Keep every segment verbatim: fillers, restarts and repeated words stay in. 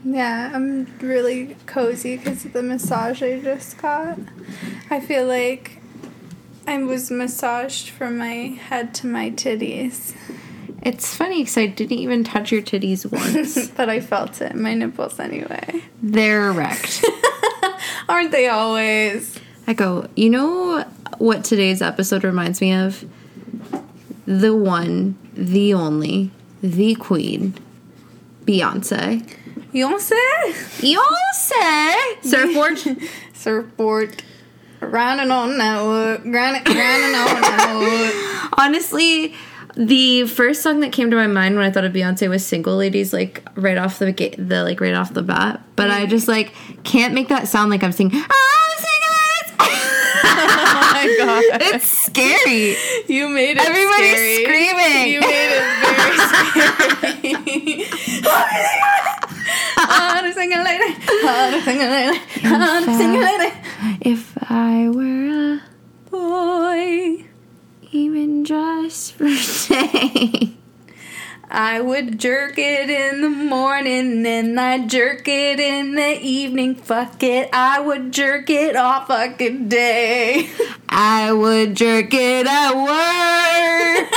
Yeah, I'm really cozy because of the massage I just got. I feel like I was massaged from my head to my titties. It's funny because I didn't even touch your titties once. But I felt it in my nipples anyway. They're erect. Aren't they always? I go, you know what today's episode reminds me of? The one, the only, the queen, Beyonce. Beyonce? Beyonce! Surfboard? Surfboard. Grinding on that wood. Grinding, grinding on that wood. Honestly, the first song that came to my mind when I thought of Beyonce was "Single Ladies," like right off the gate, the like right off the bat. But I just like can't make that sound like I'm singing. I'm single ladies. Oh my god, it's scary. You made it. Everybody's scary. screaming. You made it very scary. I'm a single lady. I'm a single lady. I'm a single lady. If I were a boy, even just for a day, I would jerk it in the morning and I'd jerk it in the evening. Fuck it, I would jerk it all fucking day. I would jerk it at work.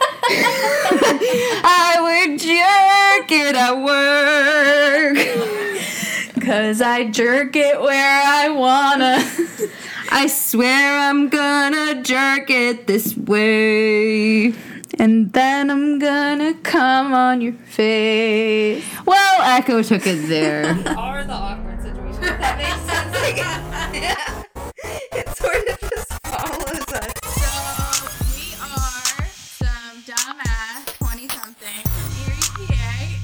I would jerk it at work. Cause I jerk it where I wanna. I swear I'm gonna jerk it this way. And then I'm gonna come on your face. Well, Echo took it there. Are the awkward situations. That makes sense. Like, yeah. It sort of just follows us. So, we are some dumbass twenty-something Erie, P A.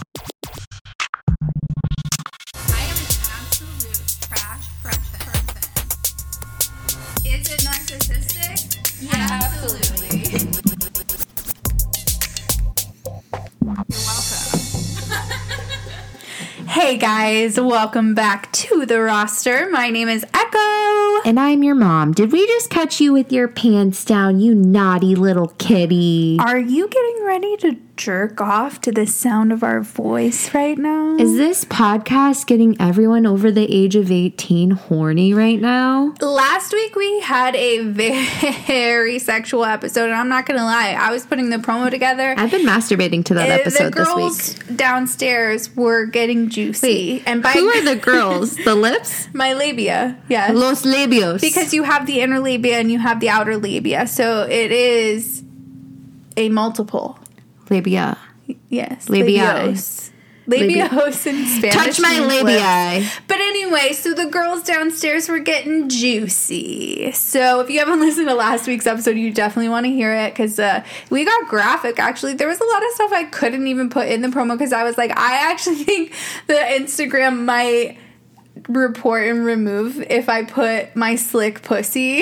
I am an absolute trash person. Is it narcissistic? Yeah, absolutely. You're welcome. Hey guys, welcome back to the roster. My name is Echo. And I'm your mom. Did we just catch you with your pants down, you naughty little kitty? Are you getting ready to jerk off to the sound of our voice right now? Is this podcast getting everyone over the age of eighteen horny right now? Last week we had a very sexual episode, and I'm not gonna lie, I was putting the promo together. I've been masturbating to that Uh, episode the girls this week. downstairs were getting juicy. Wait, and by who are the girls? The lips? my labia, yes. Los labios. Because you have the inner labia and you have the outer labia, so it is a multiple. labia. Yes. Labios. Labios. Labios in Spanish. Touch my means labia. lips. But anyway, so the girls downstairs were getting juicy. So if you haven't listened to last week's episode, you definitely want to hear it because uh, we got graphic, actually. There was a lot of stuff I couldn't even put in the promo because I was like, I actually think the Instagram might report and remove if I put my slick pussy.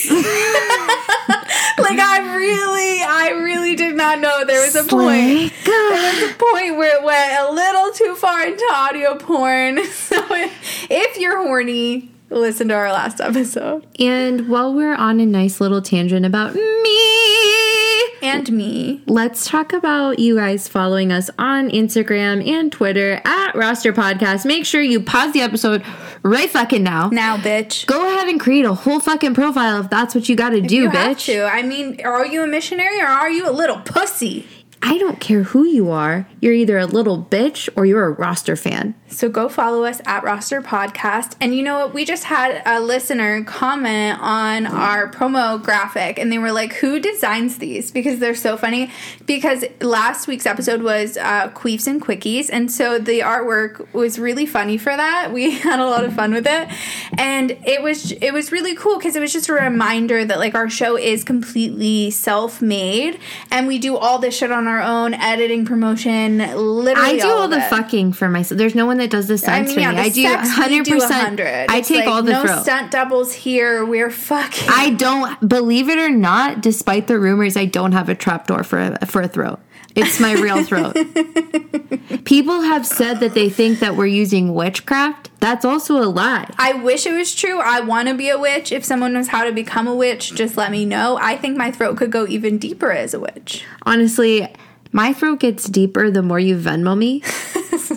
Like I really, I really did not know there was a point. Slick. There was a point where it went a little too far into audio porn. So if, if you're horny, listen to our last episode. And while we're on a nice little tangent about me and me, let's talk about you guys following us on Instagram and Twitter at Roster Podcast. Make sure you pause the episode right fucking now. Now, bitch. Go ahead and create a whole fucking profile if that's what you gotta do, you bitch. Have to. I mean, are you a missionary or are you a little pussy? I don't care who you are. You're either a little bitch or you're a Roster fan. So go follow us at Roster Podcast. And you know what? We just had a listener comment on our promo graphic, and they were like, who designs these? Because they're so funny. Because last week's episode was uh, Queefs and Quickies, and so the artwork was really funny for that. We had a lot of fun with it. And it was it was really cool because it was just a reminder that, like, our show is completely self-made, and we do all this shit on our own, editing, promotion, literally I do all, all the it. fucking for myself. There's no one that does the stunts I mean, for yeah, me. the I do sex, one hundred percent. We do one hundred. I It's take like, all the no throw. stunt doubles here. We're fucking. I don't, believe it or not, despite the rumors, I don't have a trapdoor for a, for a throat. It's my real throat. People have said that they think that we're using witchcraft. That's also a lie. I wish it was true. I want to be a witch. If someone knows how to become a witch, just let me know. I think my throat could go even deeper as a witch. Honestly, my throat gets deeper the more you Venmo me.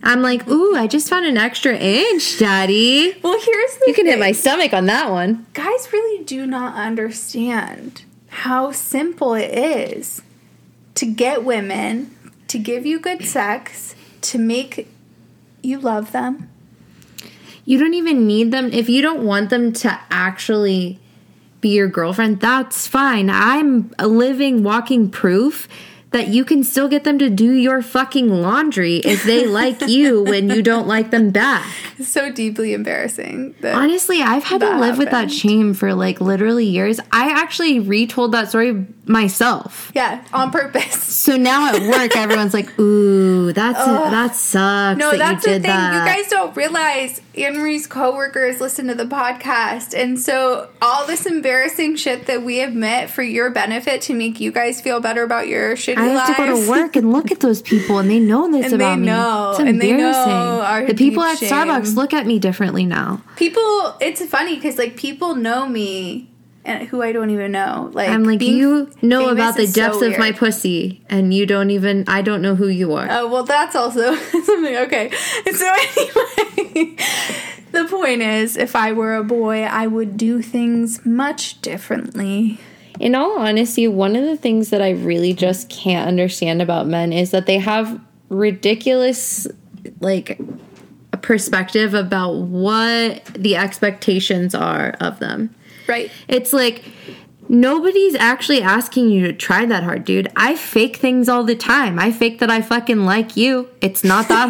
I'm like, ooh, I just found an extra inch, Daddy. Well, here's the You can hit thing. my stomach on that one. Guys really do not understand how simple it is to get women to give you good sex, to make you love them. You don't even need them. If you don't want them to actually be your girlfriend, that's fine. I'm a living, walking proof that you can still get them to do your fucking laundry if they like you when you don't like them back. It's so deeply embarrassing. That Honestly, I've had to that live with that happened. shame for like literally years. I actually retold that story myself. Yeah, on purpose. So now at work, everyone's like, ooh, that's that sucks No, that that's you the did thing. that. You guys don't realize Anne Marie's coworkers listen to the podcast. And so all this embarrassing shit that we admit for your benefit to make you guys feel better about your shitty I have lives. to go to work and look at those people, and they know this And they about me. know, It's and they know embarrassing. our The people deep at shame. Starbucks look at me differently now. People, it's funny because like people know me and who I don't even know. Like I'm like, being you know famous about the is so depths of my weird. pussy, and you don't even, I don't know who you are. Oh, well, that's also something. Okay. So, anyway, the point is, if I were a boy, I would do things much differently. In all honesty, one of the things that I really just can't understand about men is that they have ridiculous, like, a perspective about what the expectations are of them. Right. It's like, nobody's actually asking you to try that hard, dude. I fake things all the time. I fake that I fucking like you. It's not that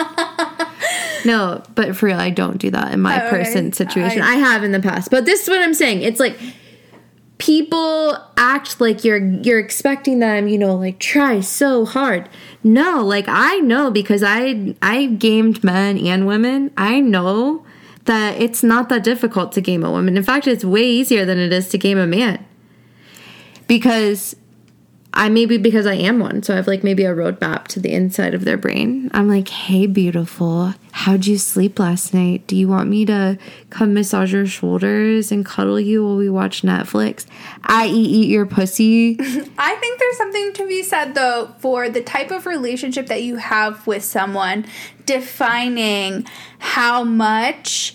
hard. No, but for real, I don't do that in my Oh, okay. person situation. I- I have in the past. But this is what I'm saying. It's like, people act like you're you're expecting them, you know, like try so hard. No, like I know because I I gamed men and women. I know that it's not that difficult to game a woman. In fact, it's way easier than it is to game a man. Because I maybe because I am one, so I have like maybe a roadmap to the inside of their brain. I'm like, hey, beautiful, how'd you sleep last night? Do you want me to come massage your shoulders and cuddle you while we watch Netflix? I eat, eat your pussy. I think there's something to be said, though, for the type of relationship that you have with someone defining how much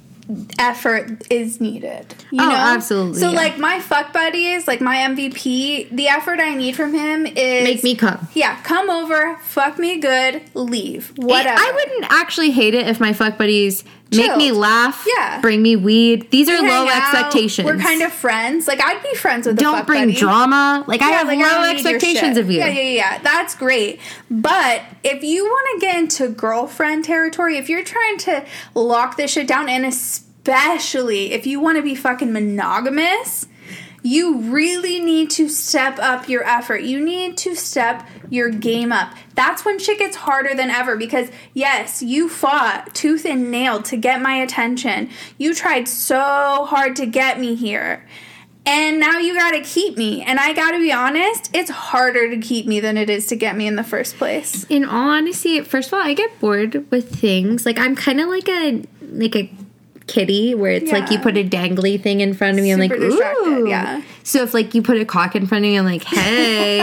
effort is needed. You Oh, know? absolutely, So, yeah. like, my fuck buddies, like my M V P, the effort I need from him is Make me come. Yeah, come over, fuck me good, leave. Whatever. I wouldn't actually hate it if my fuck buddies make me Chilled. laugh, Yeah. bring me weed. These are hang low out, expectations. We're kind of friends. Like, I'd be friends with a Don't fuck bring buddy. drama. Like, I Yeah, have like, low don't need your expectations shit. of you. Yeah, yeah, yeah. That's great. But if you want to get into girlfriend territory, if you're trying to lock this shit down, and especially if you want to be fucking monogamous, you really need to step up your effort. You need to step your game up. That's when shit gets harder than ever because, yes, you fought tooth and nail to get my attention. You tried so hard to get me here. And now you gotta keep me. And I gotta be honest, it's harder to keep me than it is to get me in the first place. In all honesty, first of all, I get bored with things. Like, I'm kind of like a like a kitty where it's like you Yeah. put a dangly thing in front of me. I'm Super like, distracted, ooh. yeah. So if like you put a cock in front of me, I'm like, hey,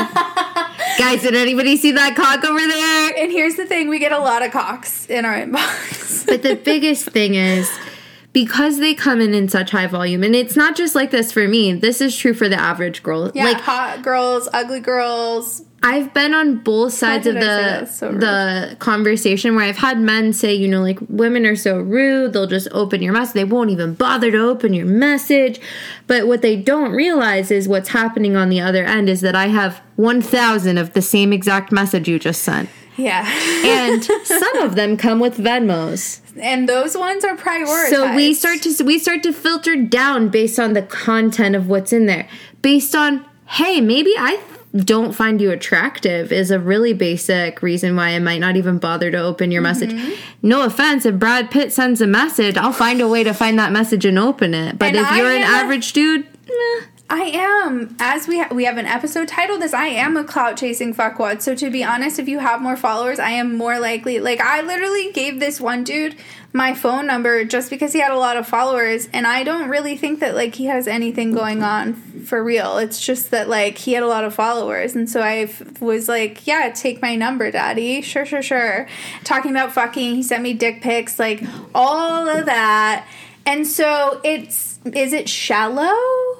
guys, did anybody see that cock over there? And here's the thing, we get a lot of cocks in our inbox. But the biggest thing is because they come in in such high volume, and it's not just like this for me. This is true for the average girl. Yeah, Like, hot girls, ugly girls. I've been on both sides of did I say the that? So rude. the conversation where I've had men say, you know, like women are so rude, they'll just open your message. They won't even bother to open your message. But what they don't realize is what's happening on the other end is that I have one thousand of the same exact message you just sent. Yeah. And some of them come with Venmos. And those ones are prioritized. So we start to we start to filter down based on the content of what's in there. Based on, hey, maybe I don't find you attractive is a really basic reason why I might not even bother to open your message. No offense, if Brad Pitt sends a message, I'll find a way to find that message and open it. But And if I you're an am a- average dude, meh. I am, as we ha- we have an episode titled this, I am a clout chasing fuckwad. So to be honest, if you have more followers, I am more likely, like I literally gave this one dude my phone number just because he had a lot of followers, and I don't really think that like he has anything going on for real. It's just that, like, he had a lot of followers. And so I f- was like, yeah, take my number, daddy. Sure, sure, sure. Talking about fucking, he sent me dick pics, like, all of that. And so it's, is it shallow?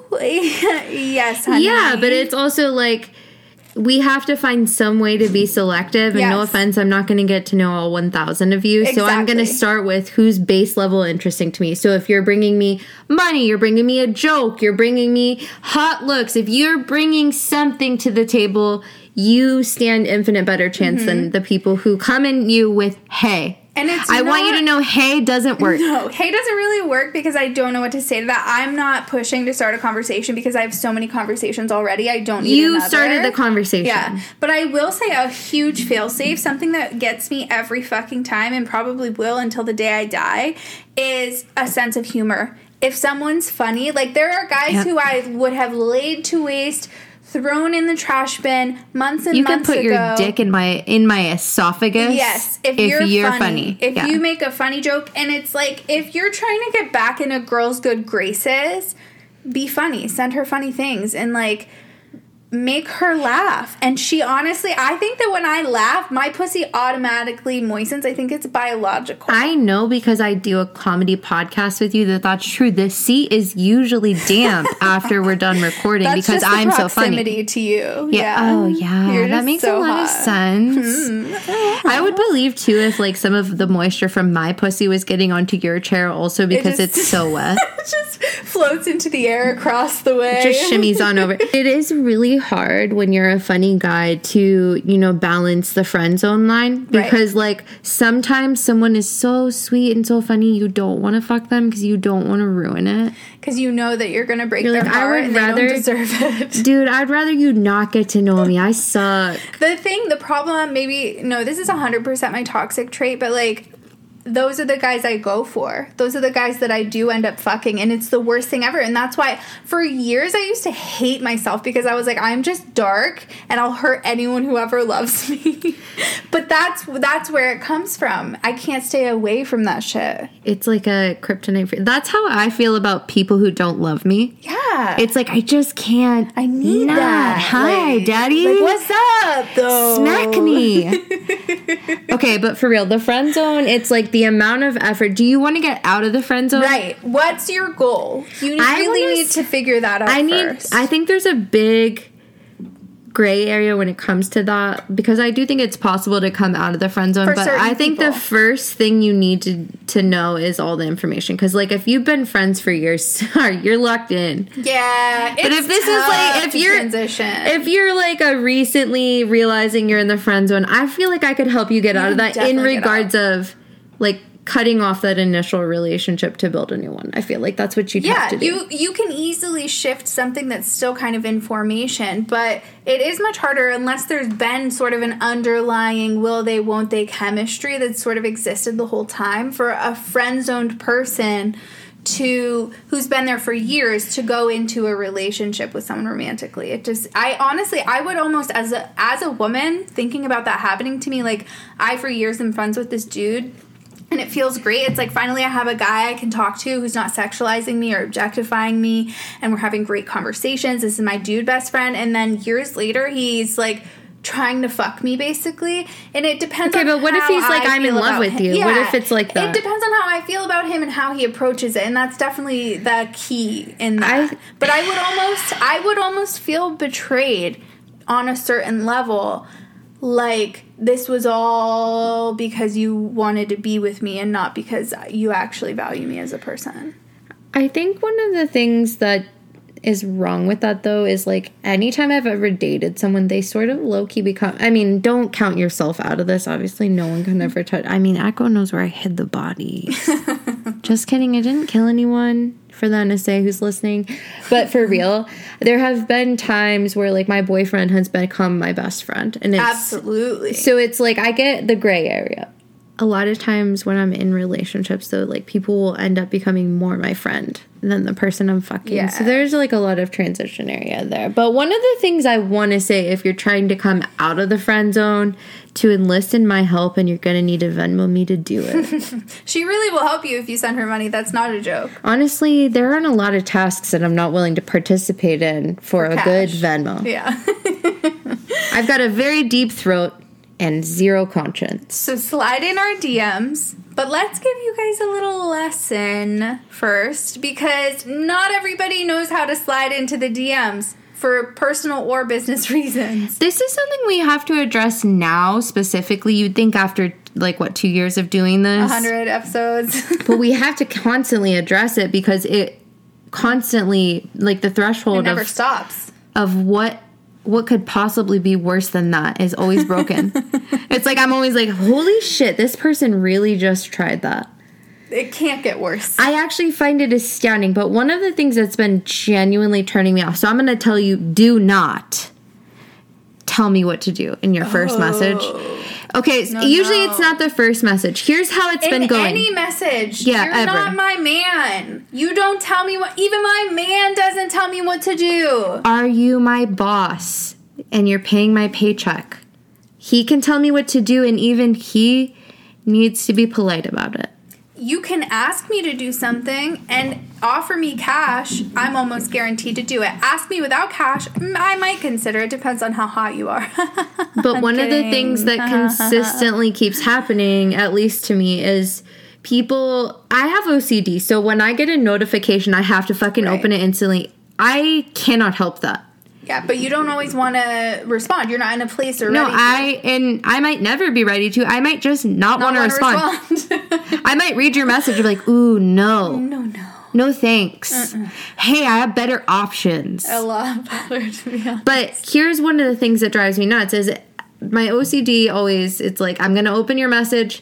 Yes, honey. Yeah, but it's also, like, we have to find some way to be selective. And Yes. no offense, I'm not going to get to know all one thousand of you. So I'm going to Exactly. start with who's base level interesting to me. So if you're bringing me money, you're bringing me a joke, you're bringing me hot looks. If you're bringing something to the table, you stand infinite better chance Mm-hmm. than the people who come in you with, hey. And it's I want you not- to know, hey doesn't work. No, hey doesn't really work because I don't know what to say to that. I'm not pushing to start a conversation because I have so many conversations already. I don't need You another. started the conversation. Yeah, but I will say a huge failsafe, something that gets me every fucking time and probably will until the day I die, is a sense of humor. If someone's funny, like there are guys Yep. who I would have laid to waste, thrown in the trash bin months and You can months put ago. your dick in my in my esophagus. Yes, if, you're, funny. funny. If Yeah. you make a funny joke, and it's like, if you're trying to get back in a girl's good graces, be funny. Send her funny things and, like, make her laugh. And she honestly, I think that when I laugh, my pussy automatically moistens. I think it's biological. I know because I do a comedy podcast with you that that's true. The seat is usually damp after we're done recording That's because just the I'm so funny. proximity to you. Yeah. Yeah. Oh, yeah. You're That just makes so a lot of hot. sense. I would believe too if like some of the moisture from my pussy was getting onto your chair also because just- it's so wet. It just floats into the air across the way. Just shimmies on over. It is really hard when you're a funny guy to, you know, balance the friend zone line because like sometimes someone is so sweet and so funny you don't want to fuck them because you don't want to ruin it. Because you know that you're going to break You're their like, I heart would and rather- they don't deserve it. Dude, I'd rather you not get to know me. I suck. The thing, the problem, maybe, no, this is one hundred percent my toxic trait, but, like, those are the guys I go for. Those are the guys that I do end up fucking, and it's the worst thing ever. And that's why, for years, I used to hate myself because I was like, I'm just dark, and I'll hurt anyone who ever loves me. But that's that's where it comes from. I can't stay away from that shit. It's like a kryptonite. For, that's how I feel about people who don't love me. Yeah. It's like I just can't. I need not. that. Hi, Like- daddy. Like, what's up, though? Smack me. Okay, but for real, the friend zone, it's like the amount of effort. Do you want to get out of the friend zone? Right. What's your goal? You I really wanna need s- to figure that out I need, first. I think there's a big gray area when it comes to that because I do think it's possible to come out of the friend zone, For but certain I think people. the first thing you need to to know is all the information because like if you've been friends for years, sorry, you're locked in. Yeah, it's But if this is like tough if to you're transition, if you're like a recently realizing you're in the friend zone, I feel like I could help you get You out of can that in definitely get regards of like cutting off that initial relationship to build a new one. I feel like that's what you'd yeah, have to do. you you can easily shift something that's still kind of in formation, but it is much harder unless there's been sort of an underlying will they won't they chemistry that's sort of existed the whole time for a friend zoned person to who's been there for years to go into a relationship with someone romantically. It just I honestly I would almost as a as a woman thinking about that happening to me, like I for years am friends with this dude and it feels great. It's like finally I have a guy I can talk to who's not sexualizing me or objectifying me, and we're having great conversations. This is my dude best friend, and then years later he's like trying to fuck me basically, and it depends. Okay, on but what if how he's like, I I'm in feel love about with him. you? What if it's like that? It depends on how I feel about him and how he approaches it, and that's definitely the key in that. I- but I would almost, I would almost feel betrayed on a certain level. Like, this was all because you wanted to be with me and not because you actually value me as a person. I think one of the things that is wrong with that though is like anytime I've ever dated someone, they sort of low-key become, I mean, don't count yourself out of this. Obviously no one can ever touch, I mean, Echo knows where I hid the bodies. Just kidding, I didn't kill anyone, for the N S A who's listening. But for real, there have been times where like my boyfriend has become my best friend, and it's Absolutely. so it's like I get the gray area. a lot of times when I'm in relationships, though, like, people will end up becoming more my friend than the person I'm fucking. Yeah. So there's, like, a lot of transition area there. But one of the things I want to say, if you're trying to come out of the friend zone, to enlist in my help, and you're going to need to Venmo me to do it. She really will help you if you send her money. That's not a joke. Honestly, there aren't a lot of tasks that I'm not willing to participate in for, for a cash. good Venmo. Yeah. I've got a very deep throat and zero conscience. So slide in our D Ms. But let's give you guys a little lesson first, because not everybody knows how to slide into the D Ms for personal or business reasons. This is something we have to address now specifically. You'd think after, like, what, two years of doing this? one hundred episodes. But we have to constantly address it because it constantly, like, the threshold It never of, stops. of what what could possibly be worse than that is always broken. It's like, I'm always like, holy shit, this person really just tried that. It can't get worse. I actually find it astounding, but one of the things that's been genuinely turning me off, so I'm going to tell you, do not tell me what to do in your first Oh. message. Okay, No, usually no. it's not the first message. Here's how it's in been going. any message, Yeah, you're ever. not my man. You don't tell me what, even my man doesn't tell me what to do. Are you my boss and you're paying my paycheck? He can tell me what to do, and even he needs to be polite about it. You can ask me to do something and offer me cash. I'm almost guaranteed to do it. Ask me without cash, mm, I might consider it. Depends on how hot you are. But I'm one of the kidding. things that consistently keeps happening, at least to me, is people... I have O C D, so when I get a notification, I have to fucking Right. open it instantly. I cannot help that. Yeah, but you don't always want to respond. You're not in a place or No, ready I... And I might never be ready to. I might just not, to want to wanna respond. respond. I might read your message and be like, ooh, no. no, no. No thanks. Hey, I have better options. A lot better, to be honest. But here's one of the things that drives me nuts is my O C D always, it's like, I'm going to open your message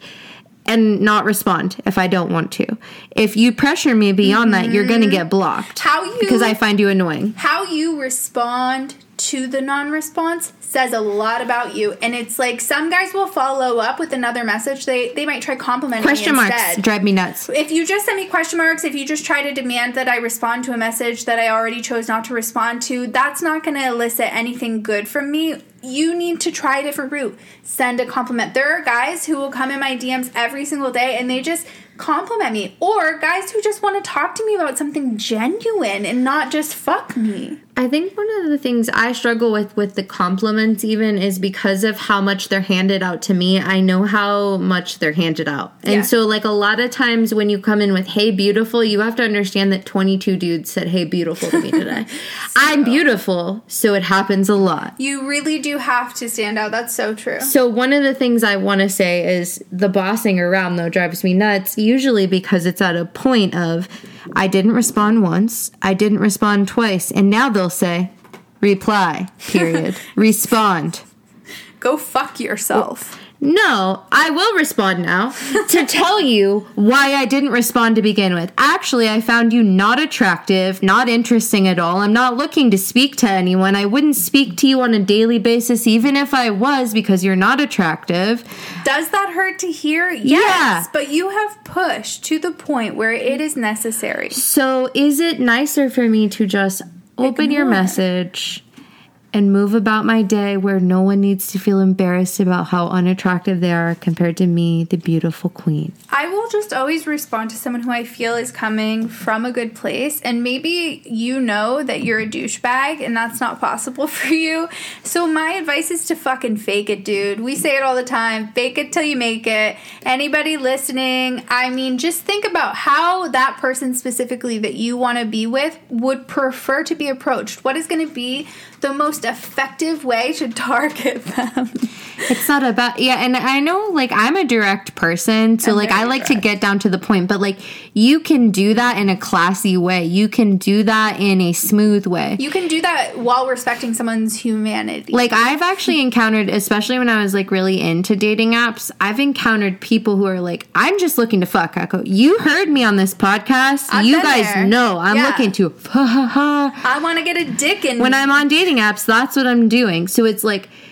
and not respond if I don't want to. If you pressure me beyond that, you're going to get blocked. How you... Because I find you annoying. How you respond to the non-response says a lot about you. And it's like, some guys will follow up with another message. They they might try complimenting Question me marks instead. drive me nuts. If you just send me question marks, if you just try to demand that I respond to a message that I already chose not to respond to, that's not going to elicit anything good from me. You need to try a different route. Send a compliment. There are guys who will come in my D Ms every single day and they just compliment me. Or guys who just want to talk to me about something genuine and not just fuck me. I think one of the things I struggle with with the compliments even is because of how much they're handed out to me. I know how much they're handed out. And Yeah. so, like, a lot of times when you come in with, hey, beautiful, you have to understand that twenty-two dudes said, hey, beautiful to me today. I'm beautiful, so it happens a lot. You really do have to stand out. That's so true. So one of the things I want to say is the bossing around, though, drives me nuts, usually because it's at a point of, I didn't respond once, I didn't respond twice, and now they'll say, reply, period, respond. Go fuck yourself. No, I will respond now to tell you why I didn't respond to begin with. Actually, I found you not attractive, not interesting at all. I'm not looking to speak to anyone. I wouldn't speak to you on a daily basis, even if I was, because you're not attractive. Does that hurt to hear? Yes. Yeah. But you have pushed to the point where it is necessary. So is it nicer for me to just open your Ignore. message and move about my day where no one needs to feel embarrassed about how unattractive they are compared to me, the beautiful queen? I will just always respond to someone who I feel is coming from a good place. And maybe you know that you're a douchebag and that's not possible for you. So my advice is to fucking fake it, dude. We say it all the time. Fake it till you make it. Anybody listening, I mean, just think about how that person specifically that you want to be with would prefer to be approached. What is going to be the most effective way to target them? It's not about, yeah, and I know, like, I'm a direct person, so, I'm like, I very like direct. to get down to the point, but, like, you can do that in a classy way. You can do that in a smooth way. You can do that while respecting someone's humanity. Like, I've actually encountered, especially when I was, like, really into dating apps, I've encountered people who are like, I'm just looking to fuck, Echo. You heard me on this podcast. I've you been guys there. know I'm Yeah. looking to ha ha ha. I want to get a dick in When me. I'm on dating apps, that's what I'm doing. So it's like,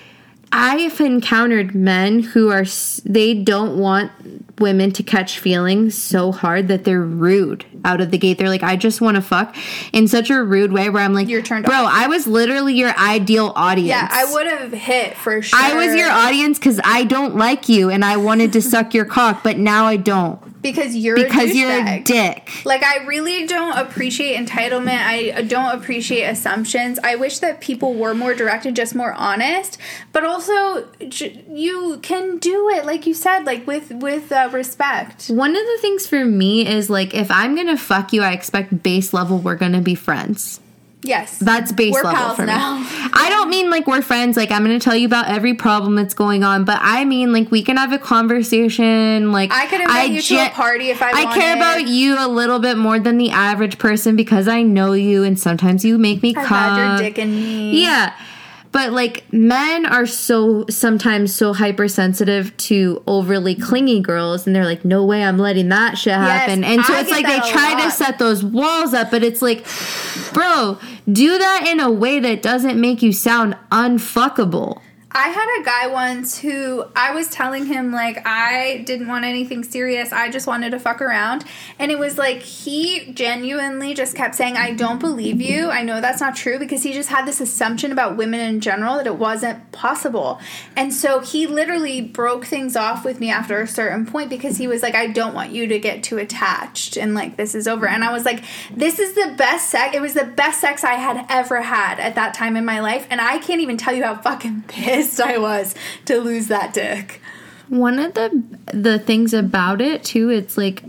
I've encountered men who are, they don't want women to catch feelings so hard that they're rude out of the gate. They're like, I just want to fuck in such a rude way where I'm like, You're turned bro, off. I was literally your ideal audience. Yeah, I would have hit for sure. I was your audience because I don't like you and I wanted to suck your cock, but now I don't. Because you're Because a you're a douchebag. dick. Like, I really don't appreciate entitlement. I don't appreciate assumptions. I wish that people were more direct and just more honest. But also, j- you can do it, like you said, like with with uh, respect. One of the things for me is like, if I'm gonna fuck you, I expect base level we're gonna be friends. Yes, That's base we're level pals for me. now. I don't mean like we're friends, like I'm gonna tell you about every problem that's going on, but I mean like we can have a conversation. Like I could invite you to a party if I I care wanted. about you a little bit more than the average person because I know you, and sometimes you make me I've come. had your dick in me. Yeah. But like men are so sometimes so hypersensitive to overly clingy girls, and they're like, no way I'm letting that shit happen. And so I it's get like they that a try to lot. set those walls up, but it's like, bro, do that in a way that doesn't make you sound unfuckable. I had a guy once who I was telling him, like, I didn't want anything serious. I just wanted to fuck around. And it was like, he genuinely just kept saying, I don't believe you. I know that's not true, because he just had this assumption about women in general that it wasn't possible. And so he literally broke things off with me after a certain point because he was like, I don't want you to get too attached and like, this is over. And I was like, this is the best sex. It was the best sex I had ever had at that time in my life. And I can't even tell you how fucking pissed I was to lose that dick. One of the the things about it too, it's like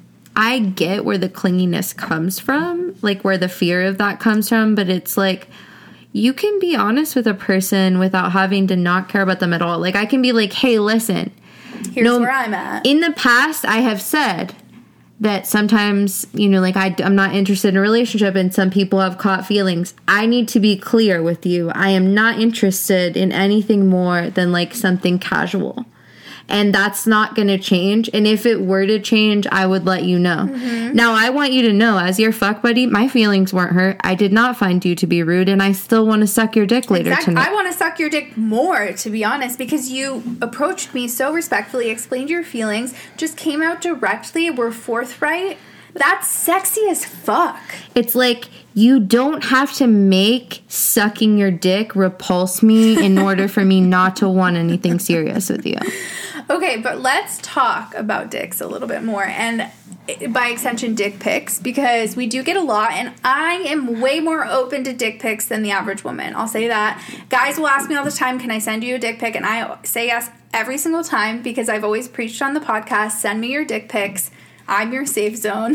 I get where the clinginess comes from, like where the fear of that comes from, but it's like you can be honest with a person without having to not care about them at all. Like I can be like, hey, listen, Here's no, where I'm at. in the past I have said that sometimes, you know, like I, I'm not interested in a relationship and some people have caught feelings. I need to be clear with you. I am not interested in anything more than like something casual. And that's not going to change. And if it were to change, I would let you know. Mm-hmm. Now, I want you to know, as your fuck buddy, my feelings weren't hurt. I did not find you to be rude, and I still want to suck your dick later Exactly. tonight. I want to suck your dick more, to be honest, because you approached me so respectfully, explained your feelings, just came out directly, were forthright. That's sexy as fuck. It's like you don't have to make sucking your dick repulse me in order for me not to want anything serious with you. Okay, but let's talk about dicks a little bit more, and by extension, dick pics, because we do get a lot, and I am way more open to dick pics than the average woman. I'll say that. Guys will ask me all the time, can I send you a dick pic? And I say yes every single time, because I've always preached on the podcast, send me your dick pics. I'm your safe zone.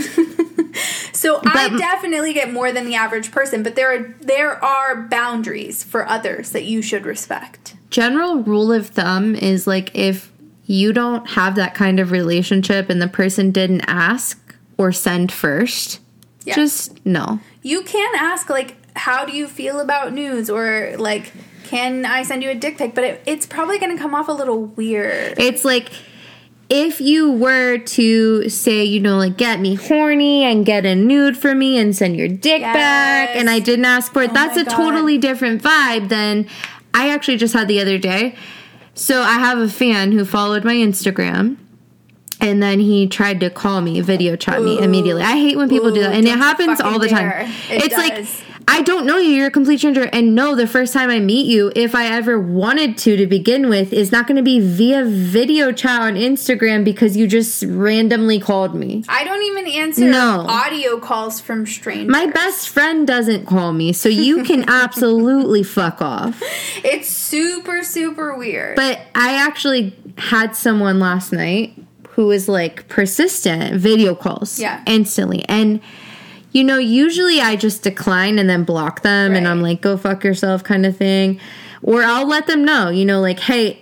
So I But- definitely get more than the average person, but there are there are boundaries for others that you should respect. General rule of thumb is like if you don't have that kind of relationship and the person didn't ask or send first, Yeah. just no. You can ask, like, how do you feel about news? Or, like, can I send you a dick pic? But it, it's probably going to come off a little weird. It's like if you were to say, you know, like get me horny and get a nude for me and send your dick Yes. back and I didn't ask for it, Oh that's my a God. totally different vibe than I actually just had the other day. So I have a fan who followed my Instagram. And then he tried to call me, video chat me Ooh. immediately. I hate when people Ooh, do that. And it don't you happens fucking all the time. dare. It it's does. like, I don't know you. You're a complete stranger. And no, the first time I meet you, if I ever wanted to to begin with, is not going to be via video chat on Instagram because you just randomly called me. I don't even answer No. audio calls from strangers. My best friend doesn't call me, so you can absolutely fuck off. It's super, super weird. But I actually had someone last night who was like persistent video calls Yeah. instantly. And, you know, usually I just decline and then block them and Right. I'm like, go fuck yourself kind of thing. Or I'll let them know, you know, like, hey,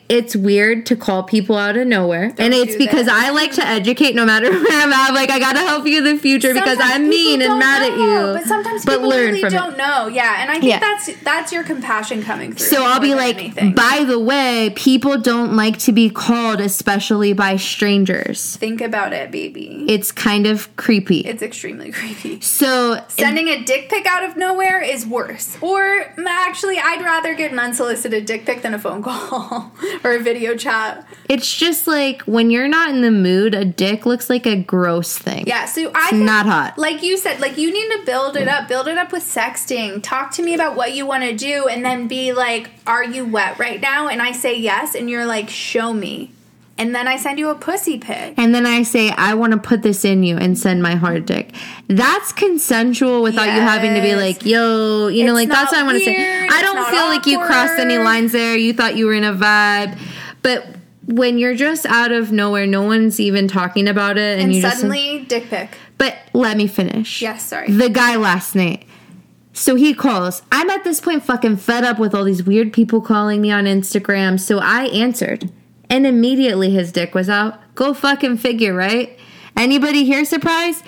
it's weird to call people out of nowhere. Don't and it's do because that. I like to educate no matter where I'm at. I'm like, I gotta help you in the future because Sometimes I'm mean people and don't mad know, at you. But sometimes but people learn really from don't it. know. Yeah, and I think Yeah. that's that's your compassion coming through. So I'll more be than like, anything. by the way, people don't like to be called, especially by strangers. Think about it, baby. It's kind of creepy. It's extremely creepy. So Sending a dick pic out of nowhere is worse. Or mm, actually, I'd rather get an unsolicited dick pic than a phone call or a video chat. it's just like when you're not in the mood, a dick looks like a gross thing. Yeah, so I think, not hot. like you said, like you need to build it up. Build it up with sexting. Talk to me about what you want to do and then be like, are you wet right now? And I say yes, and you're like, show me. And then I send you a pussy pic. And then I say, I want to put this in you and send my hard dick. That's consensual without you having to be Yes. like, yo, you know, It's like that's not what I want to say. weird, I don't it's not feel like you crossed any awkward. lines there. You thought you were in a vibe. But when you're just out of nowhere, no one's even talking about it. And, And you suddenly, dick pic. just. But let me finish. Yes, sorry. The guy last night. So he calls. I'm at this point fucking fed up with all these weird people calling me on Instagram. So I answered. And immediately his dick was out. Go fucking figure, right? Anybody here surprised?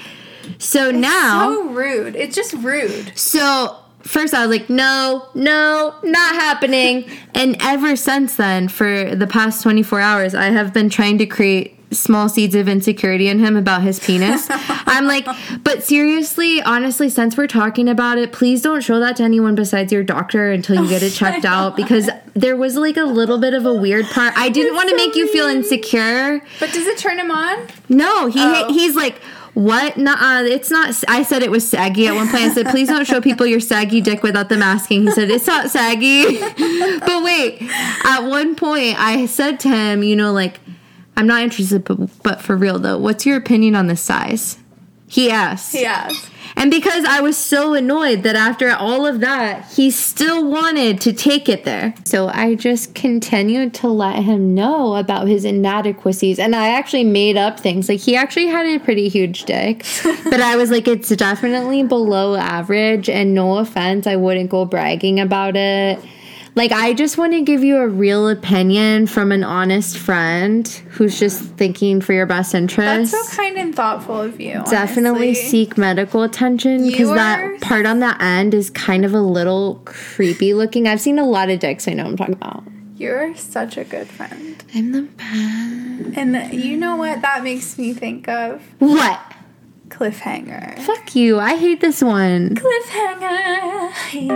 So now. So rude. It's just rude. So first I was like, no, no, not happening. And ever since then, for the past twenty-four hours, I have been trying to create small seeds of insecurity in him about his penis. I'm like, but seriously, honestly, since we're talking about it, please don't show that to anyone besides your doctor until you get it checked out, because there was like a little bit of a weird part. I didn't want to make you feel insecure. But does it turn him on? No, he Oh. he's like, what? Nuh-uh, it's not. I said it was saggy at one point. I said, please don't show people your saggy dick without them asking. He said, it's not saggy. But wait, at one point I said to him, you know, like, I'm not interested, but, but for real though, what's your opinion on the size? He asked. Yes. And because I was so annoyed that after all of that, he still wanted to take it there. So I just continued to let him know about his inadequacies. And I actually made up things. Like, he actually had a pretty huge dick. But I was like, it's definitely below average. And no offense, I wouldn't go bragging about it. Like, I just want to give you a real opinion from an honest friend who's just thinking for your best interest. That's so kind and thoughtful of you. Definitely honestly. seek medical attention, because You that are- part on the end is kind of a little creepy looking. I've seen a lot of dicks. I know what I'm talking about. You're such a good friend. I'm the best. And you know what that makes me think of? What? Cliffhanger. Fuck you. I hate this one. Cliffhanger.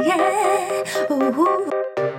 Yeah. Ooh.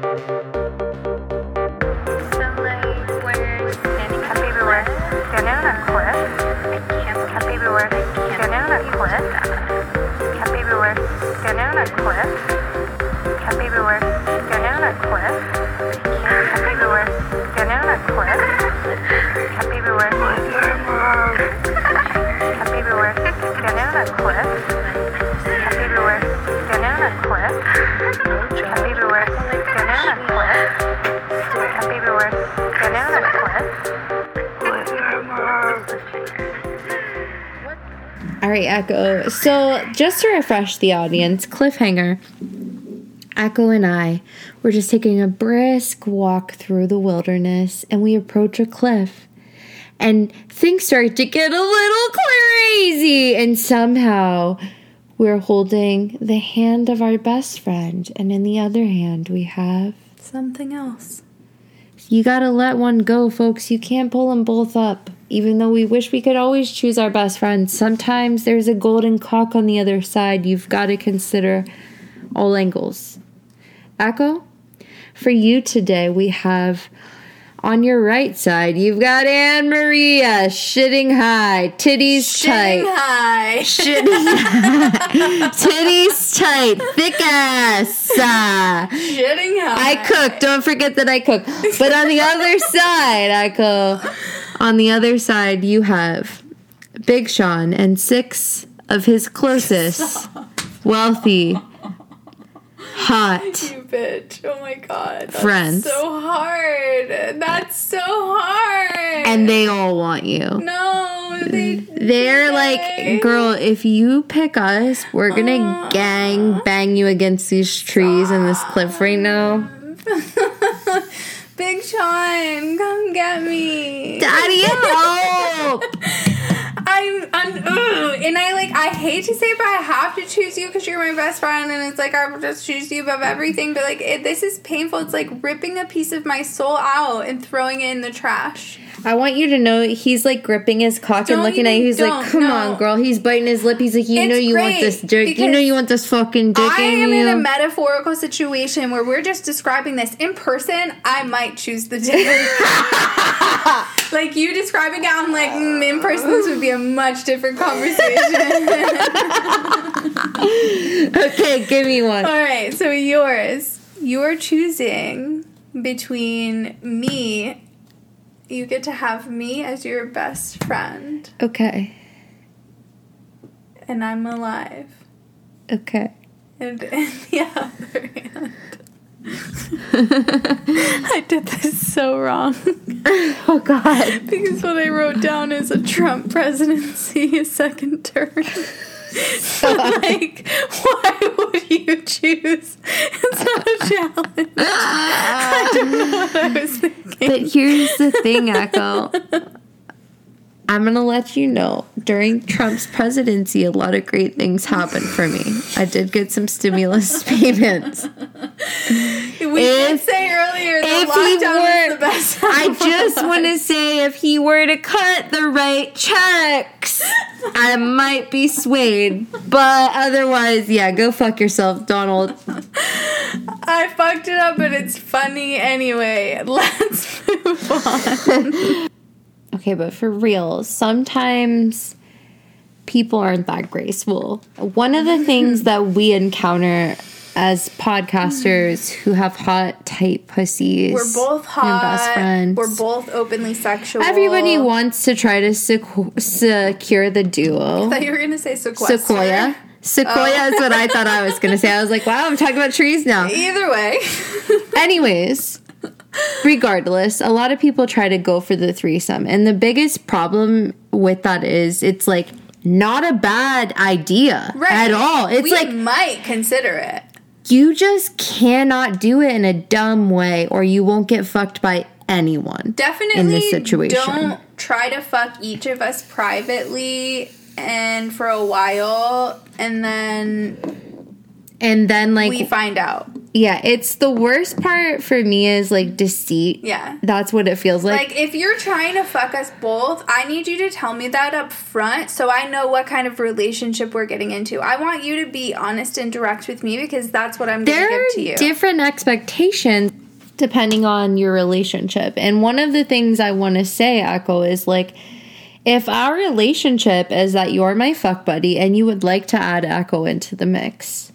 All right, Echo. So, just to refresh the audience, cliffhanger. Echo and I were just taking a brisk walk through the wilderness, and we approach a cliff. And things start to get a little crazy. And somehow, we're holding the hand of our best friend. And in the other hand, we have... Something else. You gotta let one go, folks. You can't pull them both up. Even though we wish we could always choose our best friend, sometimes there's a golden cock on the other side. You've got to consider all angles. Echo, for you today, we have on your right side, you've got Anne Maria, shitting high, titties tight. Shitting high. Shitting titties tight, thick ass. Uh, Shitting high. I cook. Don't forget that I cook. But on the other side, Echo, on the other side, you have Big Sean and six of his closest, wealthy, hot. You bitch. Oh my god. That's Friends. so hard. That's so hard. And they all want you. No, they. They're like, girl, if you pick us, we're gonna gang bang you against these trees and this cliff right now. Big Sean, come get me. Daddy, help! I'm, I'm ugh. And I, like, I hate to say it, but I have to choose you because you're my best friend, and it's like, I would just choose you above everything, but, like, it, this is painful. It's like ripping a piece of my soul out and throwing it in the trash. I want you to know he's like gripping his cock Don't and looking at you. He's even- like, don't, come no. on, girl. He's biting his lip. He's like, you It's know you want great this dick. You because know you want this fucking dick I in am you. in a metaphorical situation where we're just describing this. In person, I might choose the dick. Like, you describing it, I'm like, mm, in person, this would be a much different conversation. Okay, give me one. All right, so yours. You're choosing between me. You get to have me as your best friend, Okay. and I'm alive. Okay. And in the other hand, I did this so wrong. Oh, God. Because what I wrote down is a Trump presidency, a second term. So, like, why would you choose? It's not a challenge. I don't know what I was thinking. But here's the thing, Echo. I'm going to let you know, during Trump's presidency, a lot of great things happened for me. I did get some stimulus payments. We did say earlier that if he lockdown were- is the best. I just want to say, if he were to cut the right checks, I might be swayed. But otherwise, yeah, go fuck yourself, Donald. I fucked it up, but it's funny anyway. Let's move on. Okay, but for real, sometimes people aren't that graceful. One of the things that we encounter as podcasters who have hot, tight pussies. We're both hot. And best friends. We're both openly sexual. Everybody wants to try to sequ- secure the duo. I thought you were going to say sequester. Sequoia. Sequoia is what I thought I was going to say. I was like, wow, I'm talking about trees now. Either way. Anyways, regardless, a lot of people try to go for the threesome. And the biggest problem with that is it's like not a bad idea Right. at all. It's we like might consider it. you just cannot do it in a dumb way or you won't get fucked by anyone. Definitely in this situation. Don't try to fuck each of us privately and for a while, and then And then like we find out. yeah, it's the worst part for me is like deceit. Yeah. That's what it feels like. Like, if you're trying to fuck us both, I need you to tell me that up front so I know what kind of relationship we're getting into. I want you to be honest and direct with me because that's what I'm going to there give to are you. different expectations depending on your relationship. And one of the things I want to say, Echo, is like, if our relationship is that you're my fuck buddy and you would like to add Echo into the mix,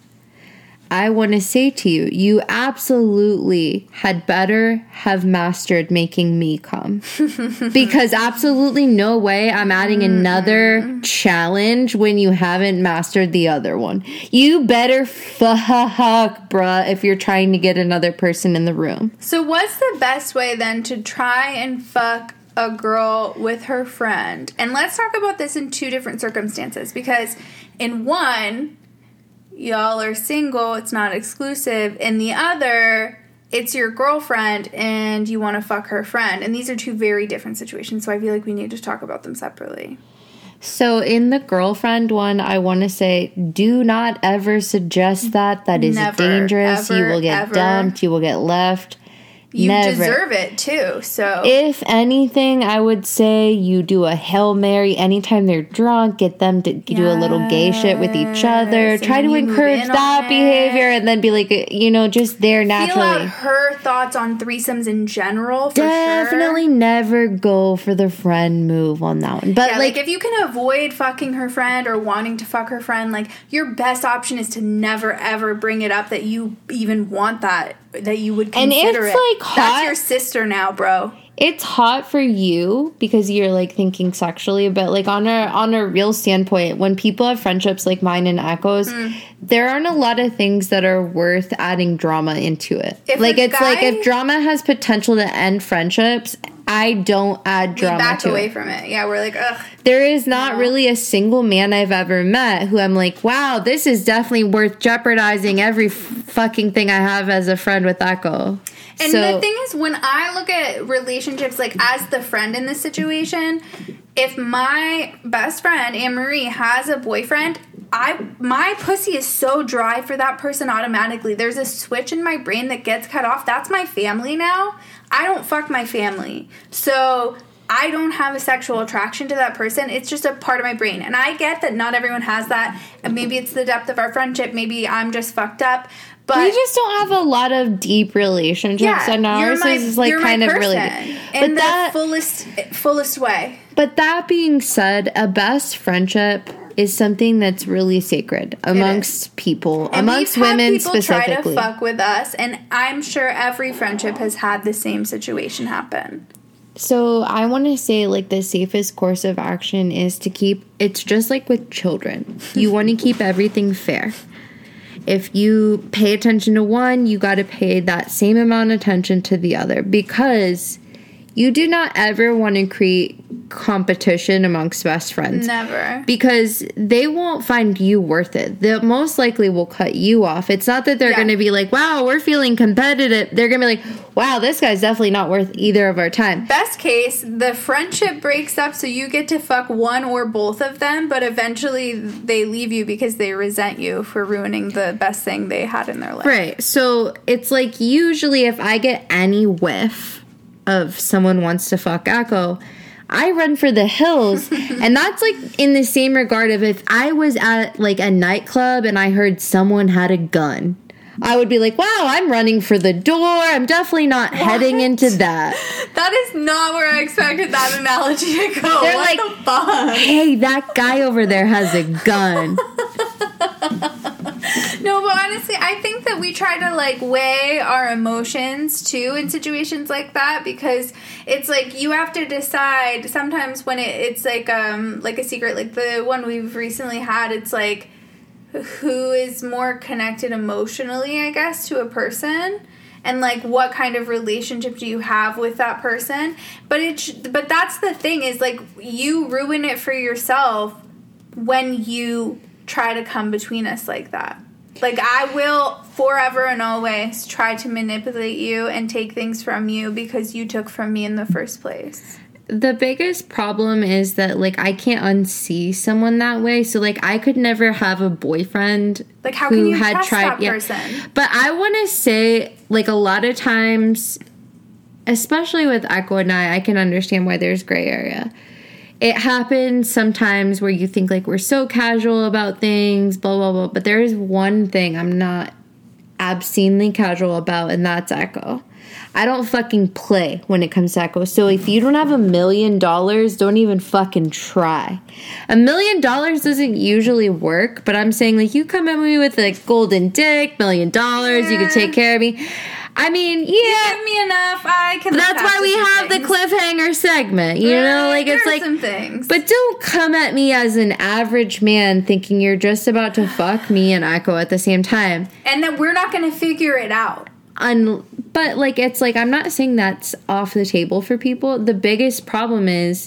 I want to say to you, you absolutely had better have mastered making me come. Because absolutely no way I'm adding another challenge when you haven't mastered the other one. You better fuck, bruh, if you're trying to get another person in the room. So what's the best way then to try and fuck a girl with her friend? And let's talk about this in two different circumstances, because in one, y'all are single, it's not exclusive. In the other, it's your girlfriend and you want to fuck her friend. And these are two very different situations, so I feel like we need to talk about them separately. So in the girlfriend one, I want to say, do not ever suggest that. That is Never, dangerous. ever, you will get ever. dumped. You will get left. You Never. deserve it too, so... If anything, I would say you do a Hail Mary anytime they're drunk. Get them to do a little gay shit with each other. Yes, Try and to then you move encourage in on that it. behavior and then be like, you know, just there Feel out naturally. her thoughts on threesomes in general, for Definitely sure. never go for the friend move on that one. But Yeah, like, like, if you can avoid fucking her friend or wanting to fuck her friend, like, your best option is to never ever bring it up that you even want that, that you would And consider it's, it. like, hot- That's your sister now, bro. it's hot for you because you're like thinking sexually, but like on a on a real standpoint, when people have friendships like mine and Echo's, Mm. there aren't a lot of things that are worth adding drama into it. If like a it's like guy- if drama has potential to end friendships, I don't add We drama back to away it. from it. Yeah, we're like, ugh. There is not No. really a single man I've ever met who I'm like, wow, this is definitely worth jeopardizing every f- fucking thing I have as a friend with Echo. And so, the thing is, when I look at relationships, like as the friend in this situation, if my best friend Anne Marie has a boyfriend, I my pussy is so dry for that person automatically. There's a switch in my brain that gets cut off. That's my family now. I don't fuck my family, so I don't have a sexual attraction to that person. It's just a part of my brain, and I get that not everyone has that. And maybe it's the depth of our friendship. Maybe I'm just fucked up. But we just don't have a lot of deep relationships, yeah, and you're ours my, is like you're kind my of person really. in But the that, fullest fullest way. but that being said, a best friendship is something that's really sacred amongst people, And amongst we've had women people specifically. try to fuck with us, and I'm sure every friendship has had the same situation happen. So I want to say, like, the safest course of action is to keep, it's just like with children. You want to keep everything fair. If you pay attention to one, you got to pay that same amount of attention to the other, because you do not ever want to create competition amongst best friends. Never. Because they won't find you worth it. They most likely will cut you off. It's not that they're Yeah. going to be like, wow, we're feeling competitive. They're going to be like, wow, this guy's definitely not worth either of our time. Best case, the friendship breaks up so you get to fuck one or both of them, but eventually they leave you because they resent you for ruining the best thing they had in their life. Right. So it's like, usually if I get any whiff of someone wants to fuck Echo, I run for the hills. And that's like in the same regard of if I was at like a nightclub and I heard someone had a gun, I would be like, wow, I'm running for the door. I'm definitely not heading into that. That is not where I expected that analogy to go. They're what like, the fuck? hey, that guy over there has a gun. No, but honestly, I think that we try to like weigh our emotions too in situations like that, because it's like you have to decide sometimes when it, it's like um like a secret, like the one we've recently had. It's like who is more connected emotionally, I guess, to a person, and like what kind of relationship do you have with that person. But it's but that's the thing, is like you ruin it for yourself when you try to come between us like that. Like, I will forever and always try to manipulate you and take things from you because you took from me in the first place. The biggest problem is that, like, I can't unsee someone that way. So, like, I could never have a boyfriend Like, how who can you had trust tried, that yeah. person? But I want to say, like, a lot of times, especially with Echo and I, I can understand why there's gray area. It happens sometimes where you think, like, we're so casual about things, blah, blah, blah. But there is one thing I'm not obscenely casual about, and that's Echo. I don't fucking play when it comes to Echo. So if you don't have a million dollars, don't even fucking try. A million dollars doesn't usually work, but I'm saying, like, you come at me with a golden dick, million dollars, you can take care of me. I mean, yeah. You give me enough, I can. But that's why we have the cliffhanger segment, you know? Like, it's like, some things. but don't come at me as an average man thinking you're just about to fuck me and Echo at the same time. And that we're not going to figure it out. Un- but, like, it's like, I'm not saying that's off the table for people. The biggest problem is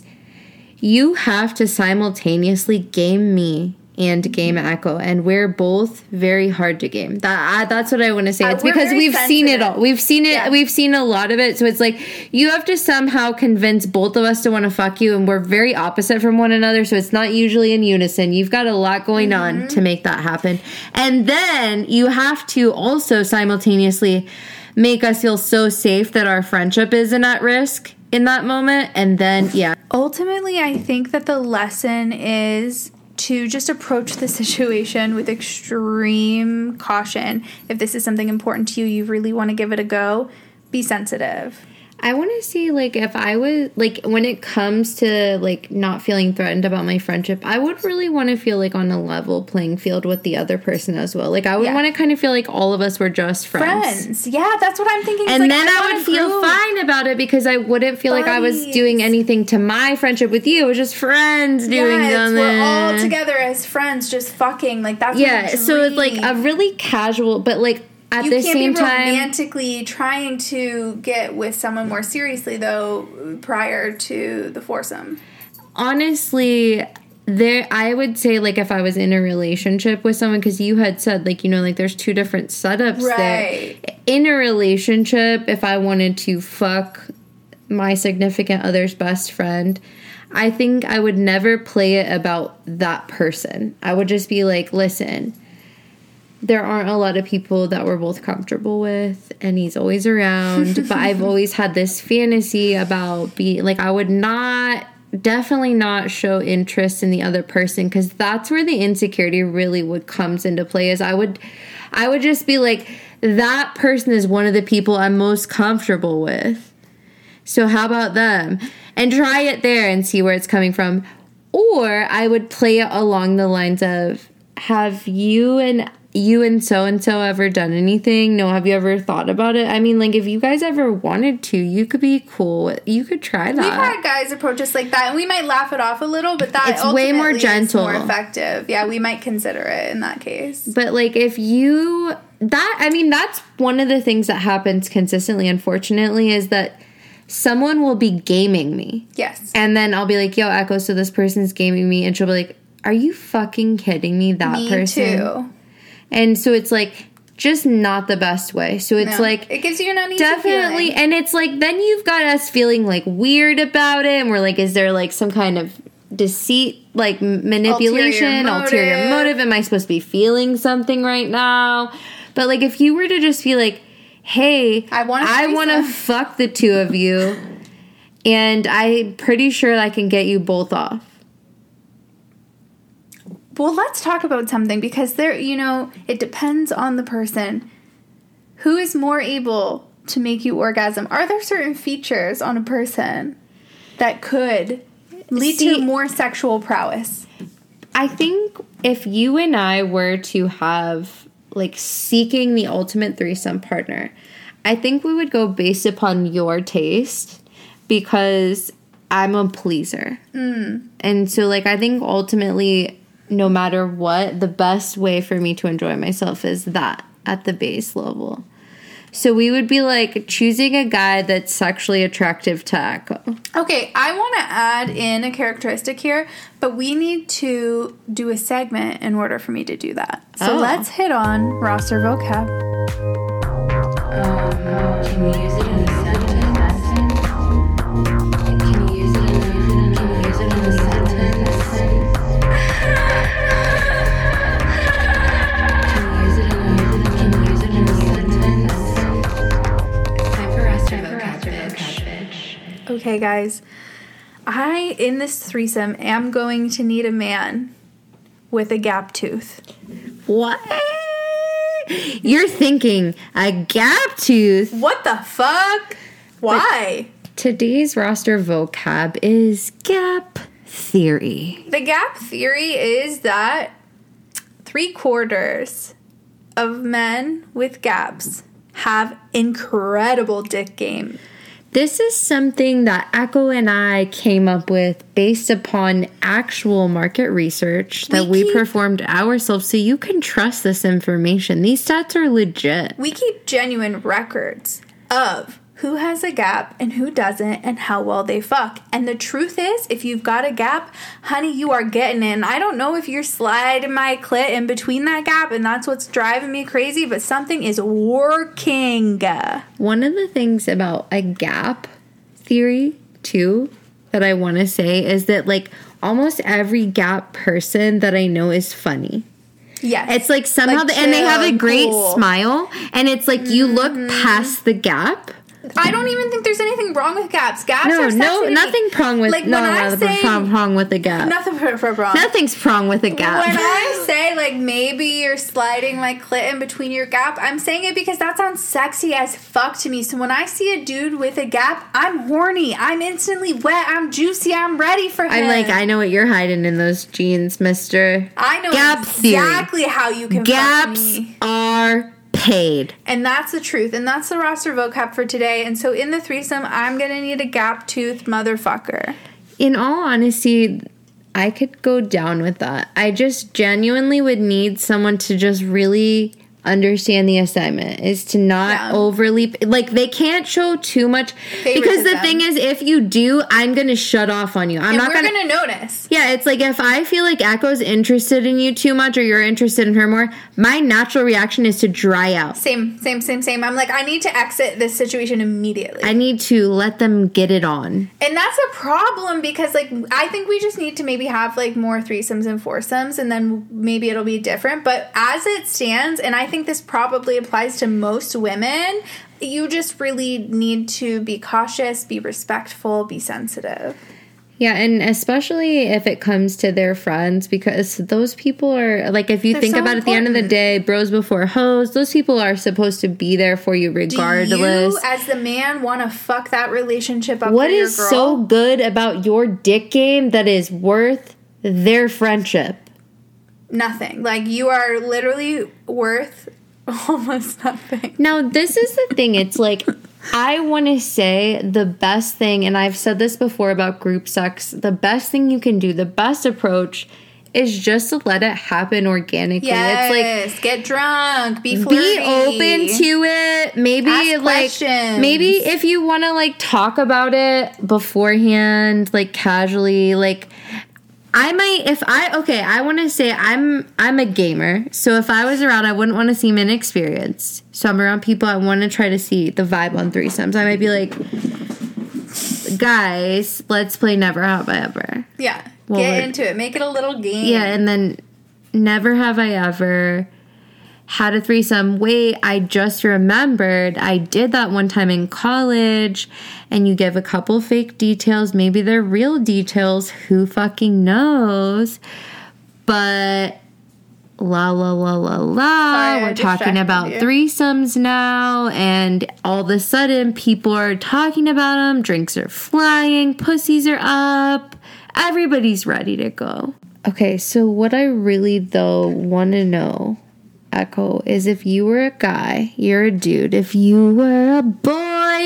you have to simultaneously game me and game Echo, and we're both very hard to game. That I, that's what I want to say. Uh, It's we're because very we've seen it sensitive. all. We've seen it. Yeah. We've seen a lot of it. So it's like you have to somehow convince both of us to want to fuck you, and we're very opposite from one another. So it's not usually in unison. You've got a lot going Mm-hmm. on to make that happen, and then you have to also simultaneously make us feel so safe that our friendship isn't at risk in that moment. And then, yeah. Ultimately, I think that the lesson is to just approach the situation with extreme caution. If this is something important to you, you really want to give it a go, be sensitive. I want to see, like, if I was, like, when it comes to, like, not feeling threatened about my friendship, I would really want to feel, like, on a level playing field with the other person as well. Like, I would Yeah. want to kind of feel like all of us were just friends. Friends. Yeah, that's what I'm thinking. It's And like, then I, want would a feel group. fine about it because I wouldn't feel like I was Buddies. doing anything to my friendship with you. It was just friends doing Yes, something. we're all together as friends, just fucking. Like, that's Yeah, my so it's like dream. a really casual, but like At you the can't same be time, romantically trying to get with someone more seriously, though, prior to the foursome. honestly, there I would say, like, if I was in a relationship with someone, because you had said, like, you know, like, there's two different setups Right. there. In a relationship, if I wanted to fuck my significant other's best friend, I think I would never play it about that person. I would just be like, listen, there aren't a lot of people that we're both comfortable with, and he's always around. But I've always had this fantasy about being, like, I would not, definitely not show interest in the other person, because that's where the insecurity really would comes into play. Is I would, I would just be like, that person is one of the people I'm most comfortable with. So how about them? And try it there and see where it's coming from. Or I would play it along the lines of, have you and you and so-and-so ever done anything? No, have you ever thought about it? I mean, like, if you guys ever wanted to, you could be cool with, you could try that. We've had guys approach us like that, and we might laugh it off a little, but that It's way more ultimately is gentle. more effective. Yeah, we might consider it in that case. But, like, if you, that, I mean, that's one of the things that happens consistently, unfortunately, is that someone will be gaming me. Yes. And then I'll be like, yo, Echo, so this person's gaming me. And she'll be like, are you fucking kidding me? That Me person? too. And so it's like, just not the best way. So it's No. like, It gives you an uneasy definitely. feeling. And it's like, then you've got us feeling like weird about it. And we're like, is there like some kind of deceit, like m- manipulation, Ulterior ulterior motive. motive? Am I supposed to be feeling something right now? But like, if you were to just be like, hey, I want a I want to threesome. fuck the two of you, and I'm pretty sure I can get you both off. Well, let's talk about something, because there, you know, it depends on the person. Who is more able to make you orgasm? Are there certain features on a person that could lead See- to more sexual prowess? I think if you and I were to have, like, seeking the ultimate threesome partner, I think we would go based upon your taste, because I'm a pleaser. Mm. And so, like, I think ultimately, no matter what, the best way for me to enjoy myself is that at the base level. So we would be, like, choosing a guy that's sexually attractive to Echo. Okay, I want to add in a characteristic here, but we need to do a segment in order for me to do that. So Oh. let's hit on roster vocab. Can we use it in a sentence? Can you use it in a, can we use it in a sentence? Can we use it in a, can we use it in a sentence? Time for us to vocab, bitch. Okay, guys. I, in this threesome, am going to need a man with a gap tooth. What? You're thinking a gap tooth. What the fuck? Why? Today's roster vocab is gap theory. The gap theory is that three quarters of men with gaps have incredible dick game. This is something that Echo and I came up with based upon actual market research that We we, keep- performed ourselves, so you can trust this information. These stats are legit. We keep genuine records of who has a gap and who doesn't and how well they fuck. And the truth is, if you've got a gap, honey, you are getting it. And I don't know if you're sliding my clit in between that gap and that's what's driving me crazy, but something is working. One of the things about a gap theory, too, that I want to say is that, like, almost every gap person that I know is funny. Yes. It's like somehow, Like the, and they have a chill, great cool. smile, and it's like you look past the gap. I don't even think there's anything wrong with gaps. Gaps No, are sexy no, to me. nothing wrong with Like, no, when I no, say- wrong, wrong with the gap. Nothing for, for wrong. Nothing's wrong with a gap. When I say, like, maybe you're sliding my clit in between your gap, I'm saying it because that sounds sexy as fuck to me. So when I see a dude with a gap, I'm horny. I'm instantly wet. I'm juicy. I'm ready for him. I'm like, I know what you're hiding in those jeans, mister. I know Gap exactly how you can fuck Gaps me. are paid. And that's the truth. And that's the roster vocab for today. And so in the threesome, I'm going to need a gap tooth motherfucker. In all honesty, I could go down with that. I just genuinely would need someone to just really understand the assignment is to not Yeah. overly, like, they can't show too much, because the Favoritism. thing is, if you do, I'm gonna shut off on you. I'm And not we're gonna, gonna notice. yeah, it's like if I feel like Echo's interested in you too much or you're interested in her more, my natural reaction is to dry out. Same, same, same, same. I'm like, I need to exit this situation immediately. I need to let them get it on. And that's a problem because, like, I think we just need to maybe have, like, more threesomes and foursomes, and then maybe it'll be different. But as it stands, and I think this probably applies to most women, you just really need to be cautious, be respectful, be sensitive. Yeah, and especially if it comes to their friends, because those people are, like, if you They're think so about it, at the end of the important. day, bros before hoes, those people are supposed to be there for you regardless. Do you, as the man, want to fuck that relationship up What for your is girl? so good about your dick game that is worth their friendship? Nothing. Like, you are literally worth almost nothing. Now, this is the thing. It's like, I want to say the best thing, and I've said this before about group sex, the best thing you can do, the best approach is just to let it happen organically. Yes, It's like, get drunk, be flirty. be open to it. Maybe Ask like questions. maybe if you want to like talk about it beforehand, like casually, like I might if I okay, I want to say I'm I'm a gamer. So if I was around, I wouldn't want to seem inexperienced. So I'm around people, I want to try to see the vibe on threesomes. I might be like, guys, let's play Never Have I Ever. Yeah, Well, get we're- into it. Make it a little game. Yeah, and then Never Have I Ever had a threesome. Wait, I just remembered I did that one time in college, and you give a couple fake details. Maybe they're real details. Who fucking knows? But la la la la la. Sorry, I We're talking distracted about you. threesomes now, and all of a sudden people are talking about them. Drinks are flying. Pussies are up. Everybody's ready to go. Okay, so what I really, though, want to know, Echo, is if you were a guy, you're a dude, if you were a boy,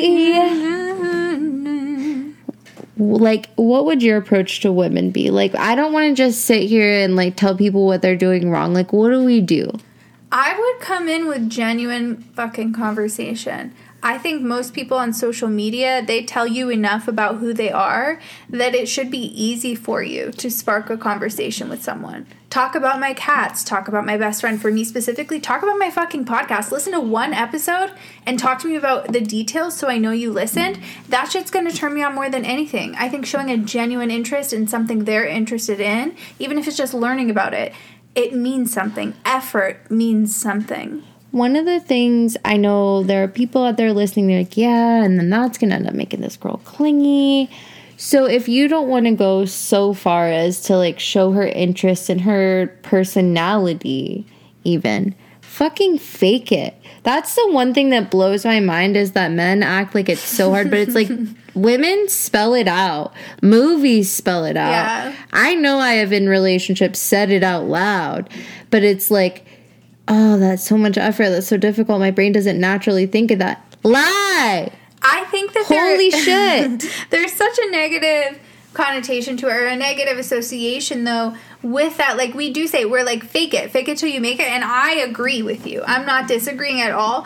like, what would your approach to women be? Like, I don't want to just sit here and, like, tell people what they're doing wrong. Like, what do we do? I would come in with genuine fucking conversation. I think most people on social media, they tell you enough about who they are that it should be easy for you to spark a conversation with someone. Talk about my cats. Talk about my best friend. For me specifically, talk about my fucking podcast. Listen to one episode and talk to me about the details so I know you listened. That shit's going to turn me on more than anything. I think showing a genuine interest in something they're interested in, even if it's just learning about it, it means something. Effort means something. One of the things I know, there are people out there listening, they're like, yeah, and then that's going to end up making this girl clingy. So if you don't want to go so far as to, like, show her interest in her personality even, fucking fake it. That's the one thing that blows my mind, is that men act like it's so hard, but it's like women spell it out. Movies spell it out. Yeah. I know I have in relationships said it out loud, but it's like, oh, that's so much effort. That's so difficult. My brain doesn't naturally think of that. Lie! I think that Holy there, shit. there's such a negative connotation to it, or a negative association, though, with that. Like, we do say, we're like, fake it. Fake it till you make it. And I agree with you. I'm not disagreeing at all.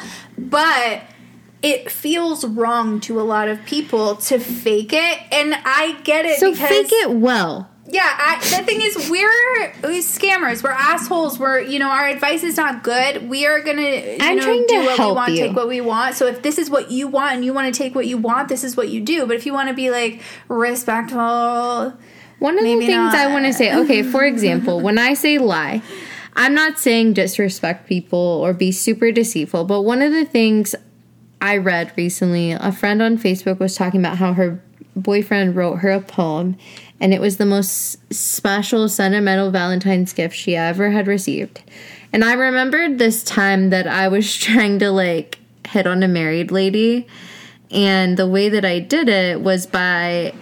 But it feels wrong to a lot of people to fake it. And I get it. So because, fake it well. Yeah, I, the thing is, we're, we're scammers. We're assholes. We're, you know, our advice is not good. We are going to, you I'm know, trying do to what we help want, you. take what we want. So if this is what you want and you want to take what you want, this is what you do. But if you want to be, like, respectful, One of Maybe the things I not. want to say, okay, for example, when I say lie, I'm not saying disrespect people or be super deceitful, but one of the things I read recently, a friend on Facebook was talking about how her boyfriend wrote her a poem, and it was the most special, sentimental Valentine's gift she ever had received. And I remembered this time that I was trying to, like, hit on a married lady, and the way that I did it was by...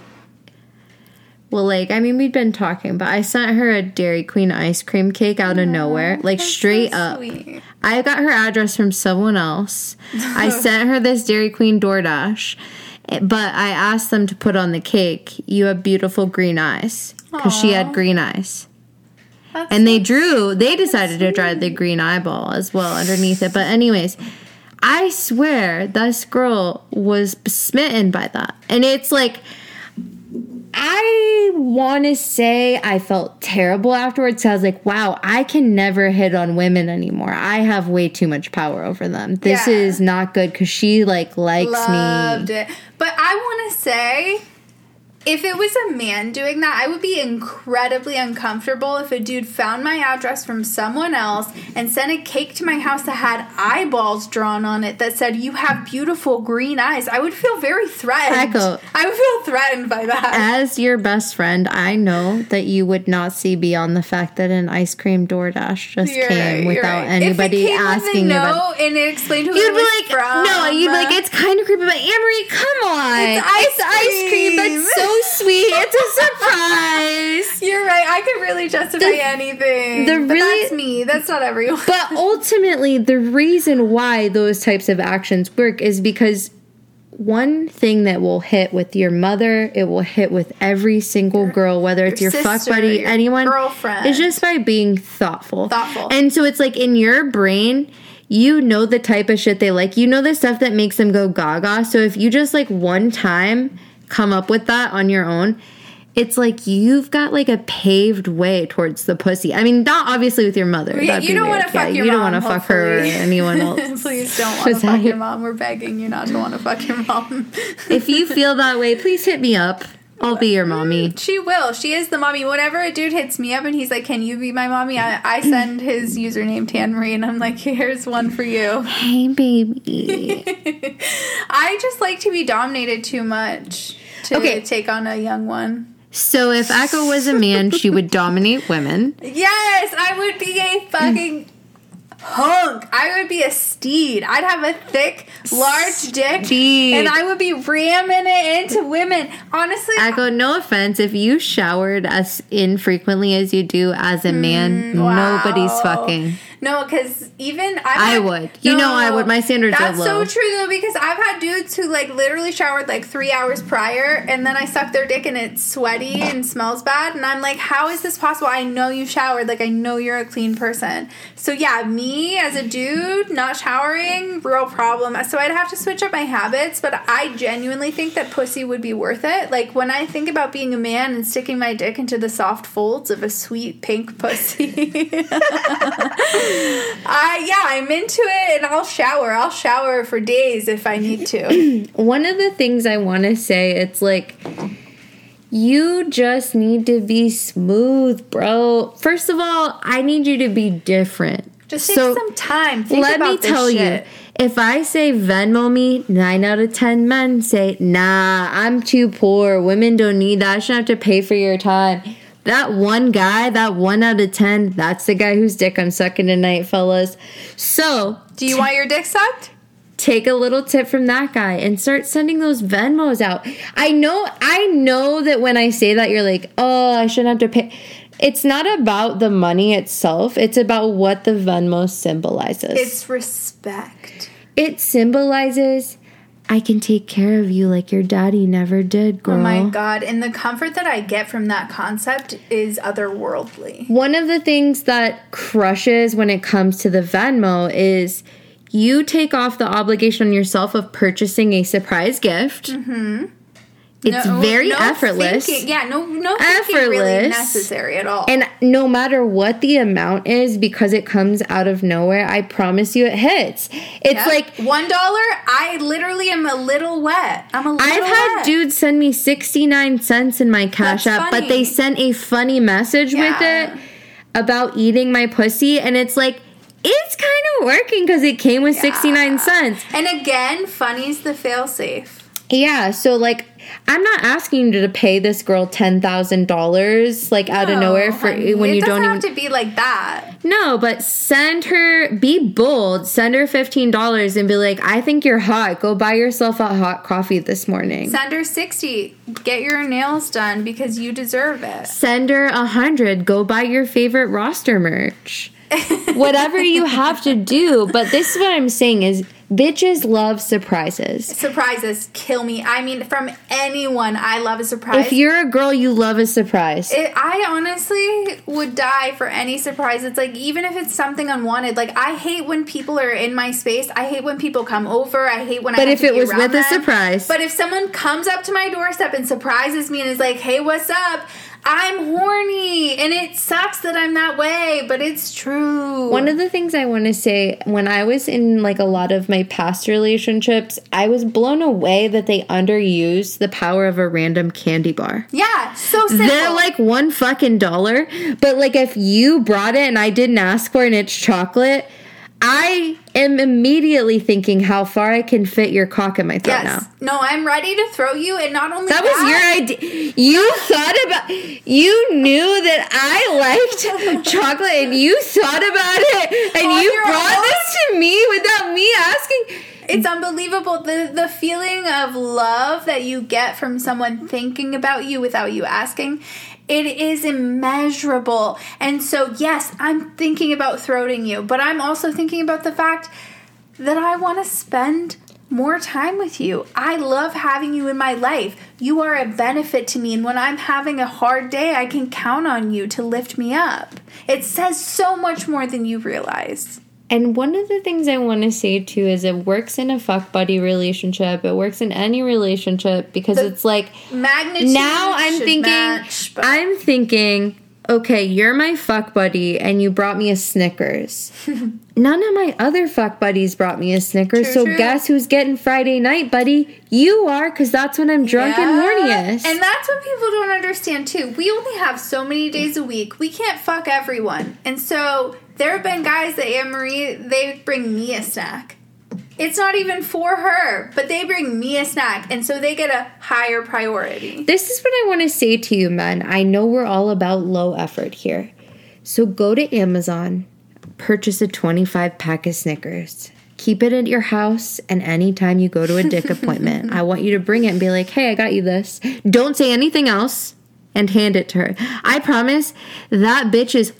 Well, like, I mean, we'd been talking, but I sent her a Dairy Queen ice cream cake out of nowhere, like, that's straight so up. sweet. I got her address from someone else. I sent her this Dairy Queen DoorDash, but I asked them to put on the cake, "You have beautiful green eyes," because she had Aw. green eyes. That's and they so drew, they decided to draw the green eyeball as well underneath it. But anyways, I swear this girl was smitten by that. And it's like, I want to say I felt terrible afterwards. I was like, wow, I can never hit on women anymore. I have way too much power over them. This Yeah. is not good because she, like, likes Loved me. it. But I want to say, if it was a man doing that, I would be incredibly uncomfortable if a dude found my address from someone else and sent a cake to my house that had eyeballs drawn on it that said, "You have beautiful green eyes." I would feel very threatened. Echo. I would feel threatened by that. As your best friend, I know that you would not see beyond the fact that an ice cream DoorDash just You're came right, you're without right. anybody if it came asking with a you note about. and it explained who You'd it be was like, from. no, you'd be like, it's kind of creepy, but Anne-Marie, come on. It's ice ice cream. cream. That's so sweet. It's a surprise. You're right. I could really justify The- anything. the but really- that's me. That's not everyone. But ultimately, the reason why those types of actions work is because one thing that will hit with your mother, it will hit with every single girl, whether it's your, your fuck sister, buddy, your anyone. girlfriend. It's just by being thoughtful. Thoughtful. And so it's like in your brain, you know the type of shit they like. You know the stuff that makes them go gaga. So if you just like one time come up with that on your own, it's like you've got like a paved way towards the pussy. I mean, not obviously with your mother. Yeah, That'd you be don't want weird. to fuck Yeah, your you don't mom. want to fuck her or hopefully. anyone else. Please don't want to Was fuck that- your mom. We're begging you not to want to fuck your mom. If you feel that way, please hit me up. I'll be your mommy. She will. She is the mommy. Whenever a dude hits me up and he's like, "Can you be my mommy?" I, I send his username to Anne Marie and I'm like, "Here's one for you." Hey, baby. I just like to be dominated too much to Okay. take on a young one. So if Echo was a man, she would dominate women. Yes, I would be a fucking hunk. I would be a steed. I'd have a thick, large dick, Steed. and I would be ramming it into women. Honestly, Echo, no offense, if you showered as infrequently as you do as a man, wow. nobody's fucking. no, because even I've I had- would. You know I would. My standards are That's low. so true though, because I've had dudes who like literally showered like three hours prior, and then I suck their dick and it's sweaty and smells bad, and I'm like, how is this possible? I know you showered. Like I know you're a clean person. So yeah, me as a dude not showering, real problem. So I'd have to switch up my habits, but I genuinely think that pussy would be worth it. Like when I think about being a man and sticking my dick into the soft folds of a sweet pink pussy. I yeah, I'm into it, and I'll shower. I'll shower for days if I need to. One of the things I want to say, it's like, you just need to be smooth, bro. First of all, I need you to be different. Just take So, some time. Think Let about me this tell shit. you, if I say Venmo me, nine out of ten men say, nah, I'm too poor. Women don't need that. I shouldn't have to pay for your time. That one guy, that one out of ten, that's the guy whose dick I'm sucking tonight, fellas. So, Do you want your dick sucked? take a little tip from that guy and start sending those Venmos out. I know, I know that when I say that, you're like, oh, I shouldn't have to pay. It's not about the money itself. It's about what the Venmo symbolizes. It's respect. It symbolizes, I can take care of you like your daddy never did, girl. Oh my god, and the comfort that I get from that concept is otherworldly. One of the things that crushes when it comes to the Venmo is you take off the obligation on yourself of purchasing a surprise gift. Mm-hmm. It's No- very no effortless. thinking- yeah, no, no thinking really Effortless. necessary at all. And no matter what the amount is, because it comes out of nowhere, I promise you it hits. It's Yep. like, one dollar. I literally am a little wet. I'm a little I've had wet. dudes send me sixty-nine cents in my Cash That's App, but funny. they sent a funny message with Yeah. it about eating my pussy, and it's like, it's kind of working because it came with sixty-nine cents. And again, funny's the failsafe. Yeah, so like, I'm not asking you to pay this girl ten thousand dollars like out of No, nowhere for honey, when it you doesn't don't have even. to be like that. No, but send her, be bold, send her fifteen dollars and be like, I think you're hot. Go buy yourself a hot coffee this morning. Send her sixty. Get your nails done because you deserve it. Send her a hundred. Go buy your favorite roster merch. Whatever you have to do. But this is what I'm saying is Bitches love surprises. Surprises kill me. I mean, from anyone, I love a surprise. If you're a girl, you love a surprise. It, I honestly would die for any surprise. It's like, even if it's something unwanted. Like, I hate when people are in my space. I hate when people come over. I hate when but I have if to it be was around with them. a surprise. But if someone comes up to my doorstep and surprises me and is like, hey, what's up? I'm horny, and it sucks that I'm that way, but it's true. One of the things I want to say, when I was in like a lot of my past relationships, I was blown away that they underused the power of a random candy bar. Yeah, so simple. They're like one fucking dollar, but like if you brought it and I didn't ask for it and it's chocolate, I am immediately thinking how far I can fit your cock in my throat yes. now. No, I'm ready to throw you, and not only that that. was your idea. You thought about, you knew that I liked chocolate and you thought about it and On you your brought own? this to me without me asking. It's unbelievable. The the feeling of love that you get from someone thinking about you without you asking, it is immeasurable. And so, yes, I'm thinking about throating you, but I'm also thinking about the fact that I want to spend more time with you. I love having you in my life. You are a benefit to me, and when I'm having a hard day, I can count on you to lift me up. It says so much more than you realize. And one of the things I want to say too is it works in a fuck buddy relationship. It works in any relationship because The it's like magnitude now I'm should thinking match, but- I'm thinking, okay, you're my fuck buddy and you brought me a Snickers. None of my other fuck buddies brought me a Snickers. True, so true. guess who's getting Friday night, buddy? You are, because that's when I'm drunk and horniest. And that's what people don't understand too. We only have so many days a week. We can't fuck everyone. And so there have been guys that Anne-Marie, they bring me a snack. It's not even for her, but they bring me a snack. And so they get a higher priority. This is what I want to say to you, men. I know we're all about low effort here. So go to Amazon, purchase a twenty-five pack of Snickers. Keep it at your house, and anytime you go to a dick appointment, I want you to bring it and be like, hey, I got you this. Don't say anything else, and hand it to her. I promise that bitch is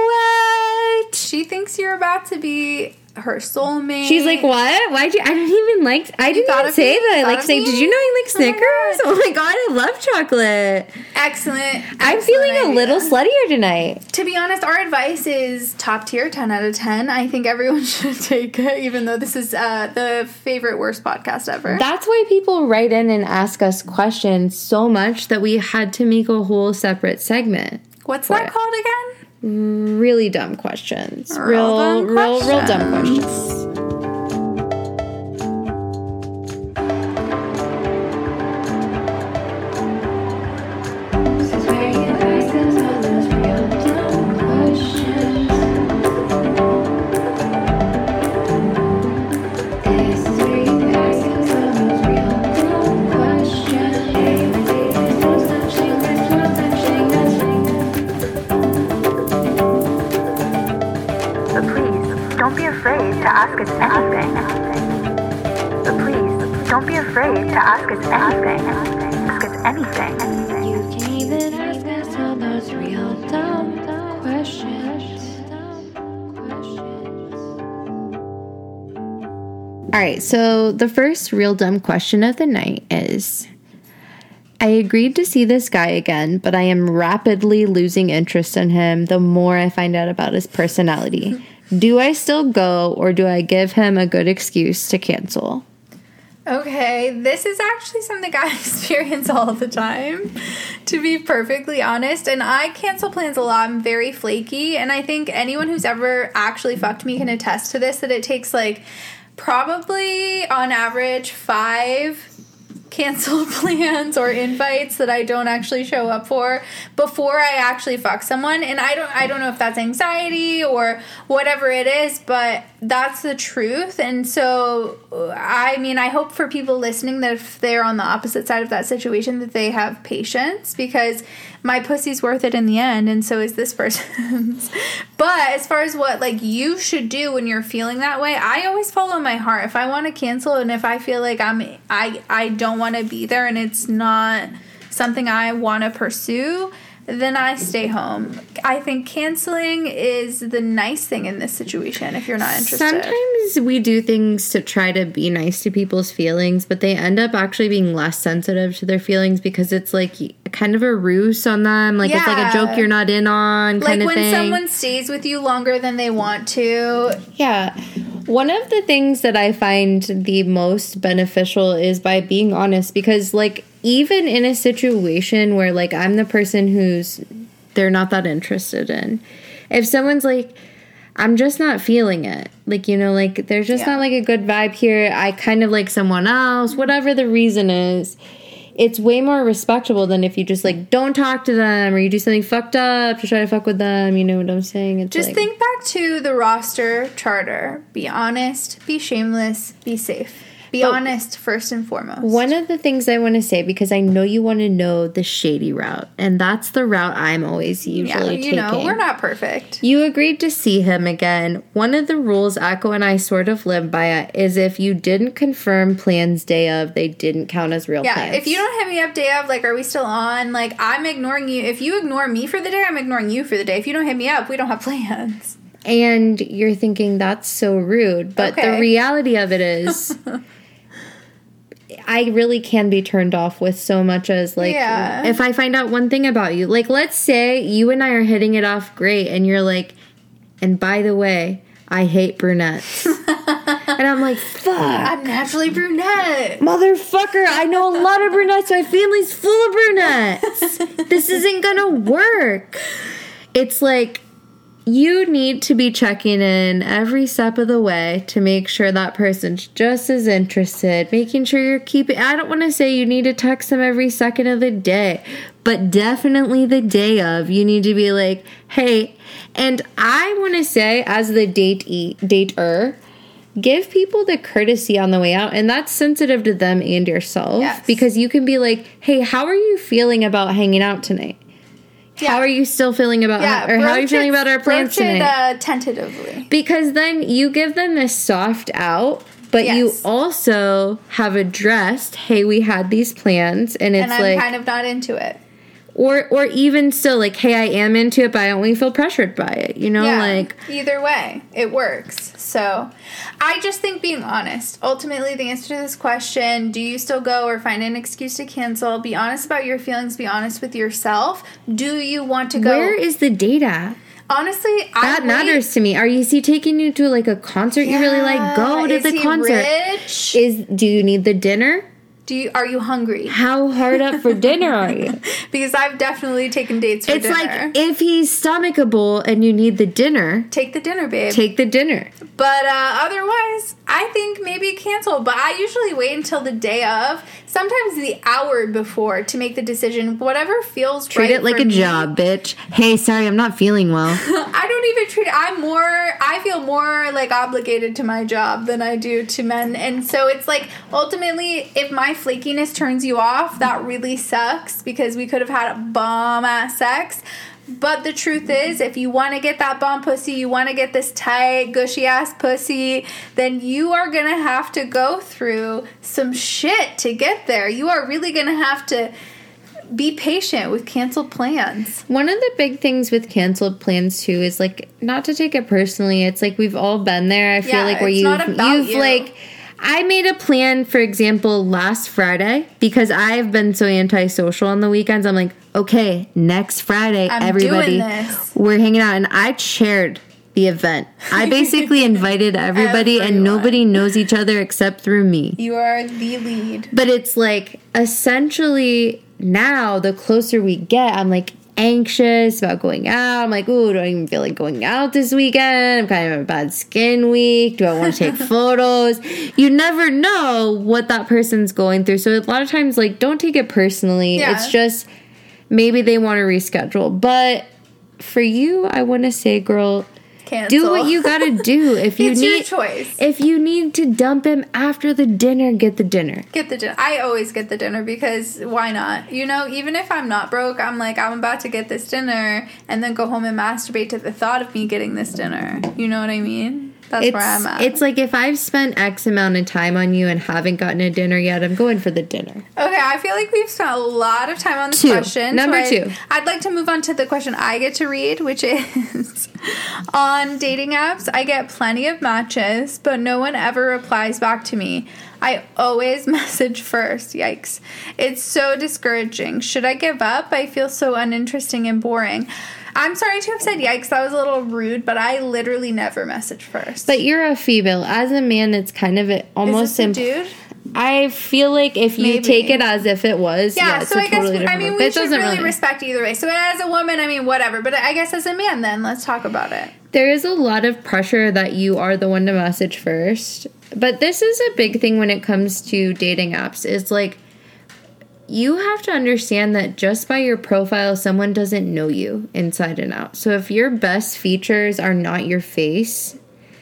wet. She thinks you're about to be her soulmate. She's like, what? Why'd you? I didn't even like. I didn't thought even of say me? that. Thought Like, of say, me? did you know you like Oh my Snickers? God. Oh my god, I love chocolate. Excellent. I'm excellent feeling a idea. little sluttier tonight. To be honest, our advice is top tier, ten out of ten. I think everyone should take it, even though this is uh, the favorite worst podcast ever. That's why people write in and ask us questions so much that we had to make a whole separate segment. What's for that it. called again? Really dumb questions. Real Real, dumb real, real dumb questions. questions. But please, don't be afraid to ask us anything. But please, don't be afraid to ask us anything. Ask us anything. You can even ask us all those real dumb questions. All right, so the first real dumb question of the night is, I agreed to see this guy again, but I am rapidly losing interest in him the more I find out about his personality. Do I still go, or do I give him a good excuse to cancel? Okay, this is actually something I experience all the time, to be perfectly honest. And I cancel plans a lot. I'm very flaky. And I think anyone who's ever actually fucked me can attest to this, that it takes like probably on average five cancel plans or invites that I don't actually show up for before I actually fuck someone. And I don't I don't know if that's anxiety or whatever it is, but that's the truth. And so I mean, I hope for people listening that if they're on the opposite side of that situation, that they have patience, because my pussy's worth it in the end, and so is this person's. But as far as what like you should do when you're feeling that way, I always follow my heart. If I want to cancel and if I feel like I'm I I don't want to be there and it's not something I want to pursue, then I stay home. I think canceling is the nice thing in this situation if you're not interested. Sometimes we do things to try to be nice to people's feelings, but they end up actually being less sensitive to their feelings because it's like kind of a ruse on them. Like, it's like a Yeah. joke you're not in on kind like of when thing. someone stays with you longer than they want to. Yeah. One of the things that I find the most beneficial is by being honest, because, like, even in a situation where, like, I'm the person who's they're not that interested in, if someone's like, I'm just not feeling it, like, you know, like, there's just Yeah. not, like, a good vibe here, I kind of like someone else, whatever the reason is, it's way more respectable than if you just, like, don't talk to them or you do something fucked up to try to fuck with them. You know what I'm saying? It's Just like, think back to the roster charter. Be honest, be shameless, be safe. Be But- honest first and foremost. One of the things I want to say, because I know you want to know the shady route, and that's the route I'm always usually yeah, you taking. know, we're not perfect. You agreed to see him again. One of the rules Echo and I sort of live by is if you didn't confirm plans day of, they didn't count as real Yeah, plans. if you don't hit me up day of, like, are we still on? Like, I'm ignoring you. If you ignore me for the day, I'm ignoring you for the day. If you don't hit me up, we don't have plans. And you're thinking that's so rude, but Okay. the reality of it is I really can be turned off with so much as, like, Yeah. if I find out one thing about you, like, let's say you and I are hitting it off great and you're like, and by the way, I hate brunettes. And I'm like, fuck, I'm naturally brunette. motherfucker, I know a lot of brunettes, my family's full of brunettes. This isn't gonna work. It's like, you need to be checking in every step of the way to make sure that person's just as interested, making sure you're keeping, I don't want to say you need to text them every second of the day, but definitely the day of, you need to be like, hey, and I want to say, as the date dater, give people the courtesy on the way out, and that's sensitive to them and yourself, Yes. because you can be like, hey, how are you feeling about hanging out tonight? Yeah. How are you still feeling about, Yeah, or how are you broach feeling it- about our plans broach it, tonight? uh, tentatively. Because then you give them this soft out, but you Yes. also have addressed, hey, we had these plans, and it's And I'm like, kind of not into it. or or even still, like, hey, I am into it, but I don't really feel pressured by it, you know, Yeah, like, either way, it works. So, I just think being honest. Ultimately, the answer to this question: do you still go or find an excuse to cancel? Be honest about your feelings. Be honest with yourself. Do you want to go? where is the date at? Honestly, That I matters to me. Are you, is he taking you to, like, a concert you really like? Go to is the he concert. Rich? Is do you need the dinner? Do you are you hungry? How hard up for dinner are you? Because I've definitely taken dates for It's dinner. like, if he's stomachable and you need the dinner, Take the dinner, babe. take the dinner. But uh, otherwise, I think maybe cancel. But I usually wait until the day of, sometimes the hour before, to make the decision. Whatever feels Treat right it like for a me. job, bitch. Hey, sorry, I'm not feeling well. I don't even treat it. I'm more. I feel more like obligated to my job than I do to men, and so it's like ultimately, if my flakiness turns you off, that really sucks because we could have had bomb ass sex. But the truth is, if you want to get that bomb pussy, you want to get this tight, gushy ass pussy, then you are going to have to go through some shit to get there. You are really going to have to be patient with canceled plans. One of the big things with canceled plans too is, like, not to take it personally. It's like we've all been there. I feel Yeah, like where it's you've not about you've you. like I made a plan, for example, last Friday because I've been so antisocial on the weekends. I'm like, okay, next Friday, I'm everybody, doing this. we're hanging out, and I chaired the event. I basically invited everybody, and Everyone. nobody knows each other except through me. You are the lead. But it's like, essentially, now the closer we get, I'm like anxious about going out. I'm like, ooh, do I even feel like going out this weekend? I'm kind of a bad skin week. Do I want to take photos? You never know what that person's going through. So a lot of times, like, don't take it personally. Yeah. It's just maybe they want to reschedule. But for you, I want to say, girl, Cancel. do what you gotta do. If you It's need, your choice. If you need to dump him after the dinner, get the dinner. Get the dinner. I always get the dinner because why not? You know, even if I'm not broke, I'm like, I'm about to get this dinner and then go home and masturbate to the thought of me getting this dinner. You know what I mean? That's it's, where I'm at. It's like if I've spent X amount of time on you and haven't gotten a dinner yet, I'm going for the dinner. Okay, I feel like we've spent a lot of time on this Two. question. Number so two. I'd, I'd like to move on to the question I get to read, which is on dating apps, I get plenty of matches, but no one ever replies back to me. I always message first. Yikes. It's so discouraging. Should I give up? I feel so uninteresting and boring. I'm sorry to have said yikes. That was a little rude, but I literally never message first. But you're a female. As a man, it's kind of a, almost Is this a imp- dude? I feel like if you Maybe. take it as if it was, yeah, Yeah, it's so a I guess, totally I different mean, word. we It should doesn't really respect either way. So as a woman, I mean, whatever. But I guess as a man, then, let's talk about it. There is a lot of pressure that you are the one to message first. But this is a big thing when it comes to dating apps. It's like, you have to understand that just by your profile, someone doesn't know you inside and out. So if your best features are not your face,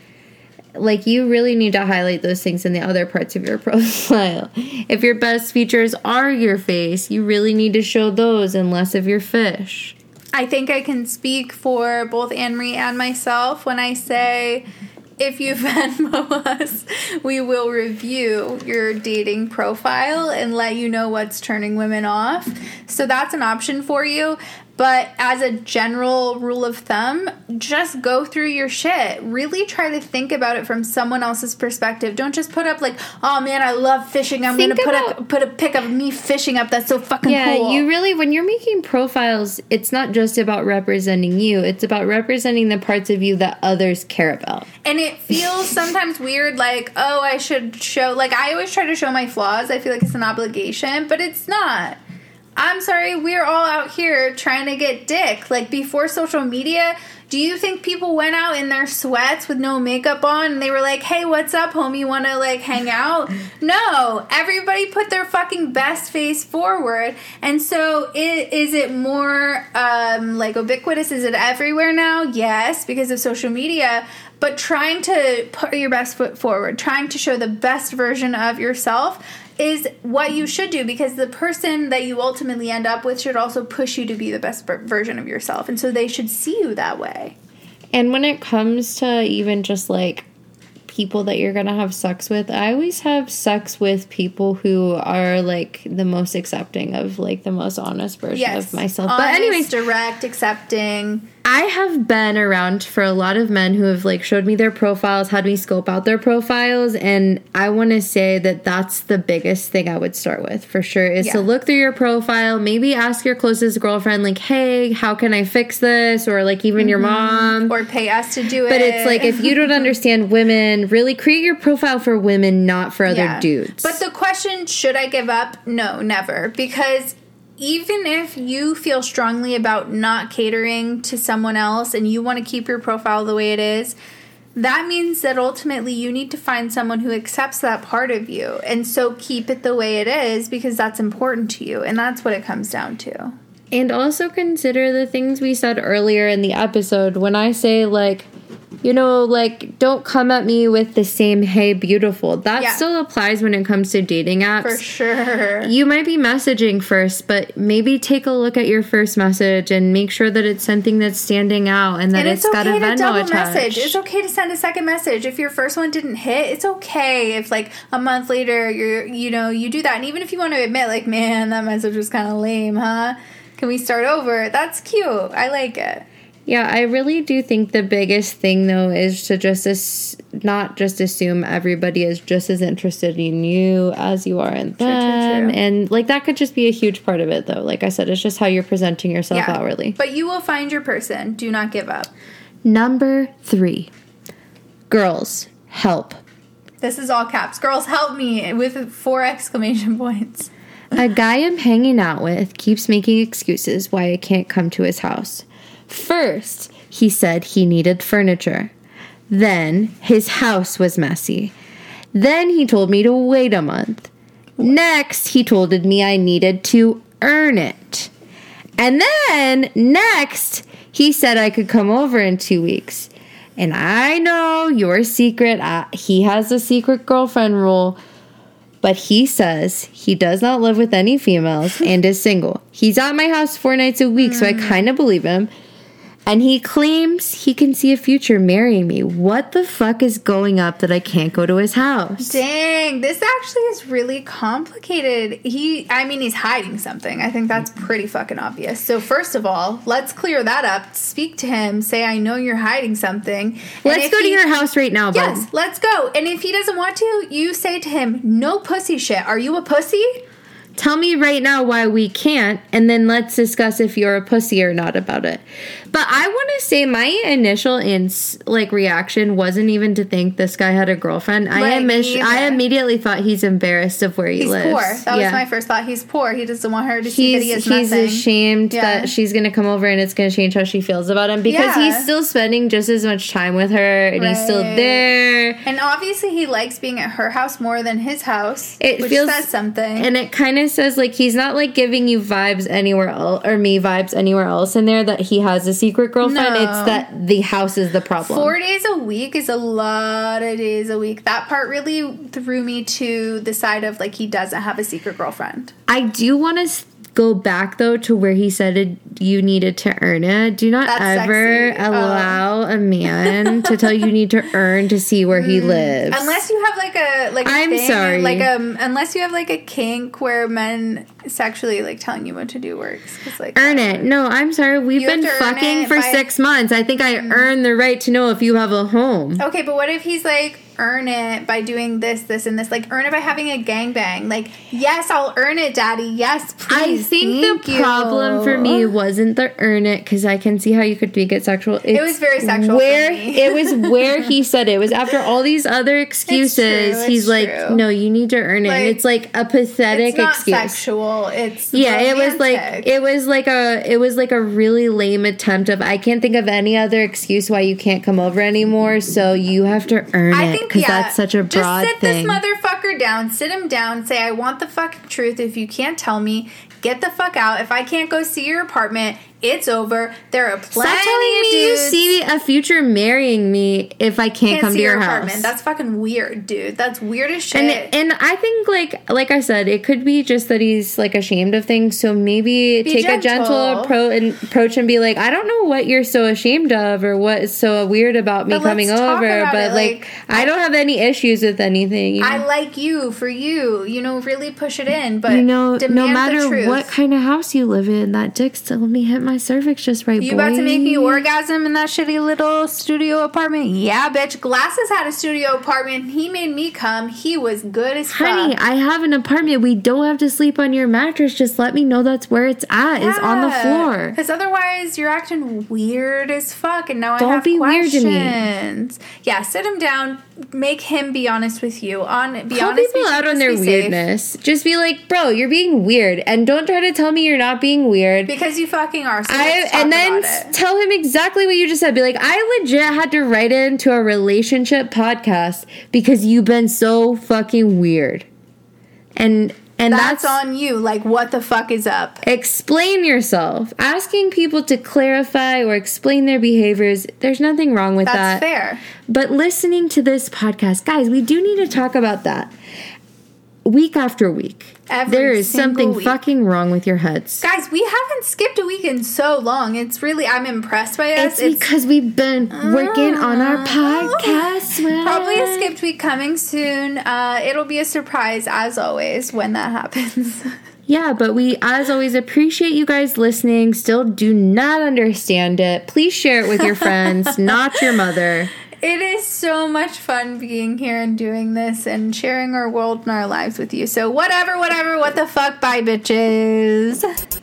like, you really need to highlight those things in the other parts of your profile. If your best features are your face, you really need to show those and less of your fish. I think I can speak for both Anne-Marie and myself when I say, if you Venmo us, we will review your dating profile and let you know what's turning women off. So that's an option for you. But as a general rule of thumb, just go through your shit. Really try to think about it from someone else's perspective. Don't just put up like, oh man, I love fishing. I'm Think gonna put about- a put a pic of me fishing up. That's so fucking Yeah, cool. you really, when you're making profiles, it's not just about representing you. It's about representing the parts of you that others care about. And it feels sometimes weird, like, oh, I should show, like, I always try to show my flaws. I feel like it's an obligation, but it's not. I'm sorry, we're all out here trying to get dick. Like, before social media, do you think people went out in their sweats with no makeup on and they were like, hey, what's up, homie? You want to, like, hang out? No. Everybody put their fucking best face forward. And so it, is it more, um, like, ubiquitous? Is it everywhere now? Yes, because of social media. But trying to put your best foot forward, trying to show the best version of yourself is what you should do, because the person that you ultimately end up with should also push you to be the best ver- version of yourself. And so they should see you that way. And when it comes to even just like people that you're gonna have sex with, I always have sex with people who are like the most accepting of like the most honest version Yes. of myself. Honest, But anyways, direct, accepting. I have been around for a lot of men who have like showed me their profiles, had me scope out their profiles, and I want to say that that's the biggest thing I would start with for sure is Yeah. to look through your profile, maybe ask your closest girlfriend like, hey, how can I fix this? Or like even your mom. Or pay us to do it. But it's like, if you don't understand women, really create your profile for women, not for other Yeah. dudes. But the question, should I give up? No, never. Because even if you feel strongly about not catering to someone else and you want to keep your profile the way it is, that means that ultimately you need to find someone who accepts that part of you. And so keep it the way it is, because that's important to you. And that's what it comes down to. And also consider the things we said earlier in the episode when I say, like, you know, like, don't come at me with the same, hey, beautiful. That Yeah. still applies when it comes to dating apps. For sure. You might be messaging first, but maybe take a look at your first message and make sure that it's something that's standing out and that And it's it's got okay a to Venmo double attached. message. It's okay to send a second message. If your first one didn't hit, it's okay if like a month later you're you know, you do that. And even if you want to admit like, man, that message was kind of lame, huh? Can we start over? That's cute. I like it. Yeah, I really do think the biggest thing, though, is to just as, not just assume everybody is just as interested in you as you are in them. true, true. And, like, that could just be a huge part of it, though. Like I said, it's just how you're presenting yourself outwardly. But you will find your person. Do not give up. Number three. Girls, help. This is all caps. Girls, help me with four exclamation points. A guy I'm hanging out with keeps making excuses why I can't come to his house. First, he said he needed furniture. Then, his house was messy. Then he told me to wait a month. Next, he told me I needed to earn it. And then, next, he said I could come over in two weeks. And I know your secret, uh, he has a secret girlfriend rule. But he says he does not live with any females and is single. He's at my house four nights a week, so I kind of believe him. And he claims he can see a future marrying me. What the fuck is going up that I can't go to his house? Dang, this actually is really complicated. He, I mean, he's hiding something. I think that's pretty fucking obvious. So first of all, let's clear that up. Speak to him. Say, I know you're hiding something. And Let's if go to he- your house right now, bud. Yes, let's go. And if he doesn't want to, you say to him, no pussy shit. Are you a pussy? Tell me right now why we can't, and then let's discuss if you're a pussy or not about it. But I want to say my initial ins like reaction wasn't even to think this guy had a girlfriend. I Right, am me I either. immediately thought he's embarrassed of where he He's lives. poor. That was Yeah. my first thought. He's poor. He doesn't want her to see that he He's, has he's nothing. ashamed Yeah. that she's going to come over and it's going to change how she feels about him because Yeah. he's still spending just as much time with her and he's still Right. there. And obviously he likes being at her house more than his house, It which feels- says something. And it kind of says like he's not like giving you vibes anywhere else or me vibes anywhere else in there that he has a secret girlfriend. No. It's that the house is the problem. Four days a week is a lot of days a week. That part really threw me to the side of like he doesn't have a secret girlfriend. I do want to go back though to where he said it, you needed to earn it. Do not That's ever sexy. Oh. allow a man to tell you need to earn to see where he lives. Unless you have like a like a I'm thing, sorry. like um unless you have like a kink where men sexually like telling you what to do works. 'Cause, like Earn it. No, I'm sorry. We've You have been to earn fucking it for by- Mm. six months. I think I earned the right to know if you have a home. Okay, but what if he's like, earn it by doing this, this, and this? Like, earn it by having a gangbang. Like, yes, I'll earn it, daddy. Yes, I please. think Thank the you. problem for me wasn't the earn it because I can see how you could make it sexual. It's was very sexual for Where me. it was where he said it. It was after all these other excuses. it's he's like, true. no, you need to earn it, and Like, it's like a pathetic It's not excuse. sexual. It's Yeah, it was like romantic. it was like a it was like a really lame attempt of I can't think of any other excuse why you can't come over anymore, so you have to earn I it think because yeah, that's such a broad just sit thing. this motherfucker down. Sit him down. Say, I want the fucking truth. If you can't tell me, get the fuck out. If I can't go see your apartment, it's over. There are plenty Stop telling of me you dudes see a future marrying me if I can't, can't come see to your, your house. apartment. That's fucking weird, dude. That's weird as shit. And and I think like like I said, it could be just that he's like ashamed of things. So maybe Be take a gentle gentle. appro- and approach and be like, I don't know what you're so ashamed of or what is so weird about me But let's coming talk over, about but it, like, like, I don't have any issues with anything. You know? I like you for you. You know, really push it in. But you know, demand no the matter truth. what kind of house you live in, that dick still let me hit my cervix just right. You boy. about to make me orgasm in that shitty little studio apartment? Yeah, bitch. Glasses had a studio apartment. He made me come. He was good as fuck. Honey, I have an apartment. We don't have to sleep on your mattress. Just let me know that's where it's at. Is on the floor. Because otherwise, you're acting weird as fuck, and now Don't I have be weird to me. questions. Yeah, sit him down. Make him be honest with you. On be Call honest. people be- out on just their be safe. weirdness. Just be like, bro, you're being weird, and don't try to tell me you're not being weird. Because you fucking are. So I let's talk and then about s- it. tell him exactly what you just said. Be like, I legit had to write into a relationship podcast because you've been so fucking weird, and and That's, that's, on you. Like, what the fuck is up? explain yourself. Asking people to clarify or explain their behaviors, there's nothing wrong with That's that. fair. But listening to this podcast, guys, we do need to talk about that. Week after week. Every there is single something week. fucking wrong with your heads. Guys, we haven't skipped a week in so long. It's really, I'm impressed by us. It's because we've been working on our Uh, podcast. Well. Probably a skipped week coming soon. Uh, it'll be a surprise, as always, when that happens. Yeah, but we, as always, appreciate you guys listening. Still do not understand it. Please share it with your friends, not your mother. It is so much fun being here and doing this and sharing our world and our lives with you. So whatever, whatever, what the fuck, bye, bitches.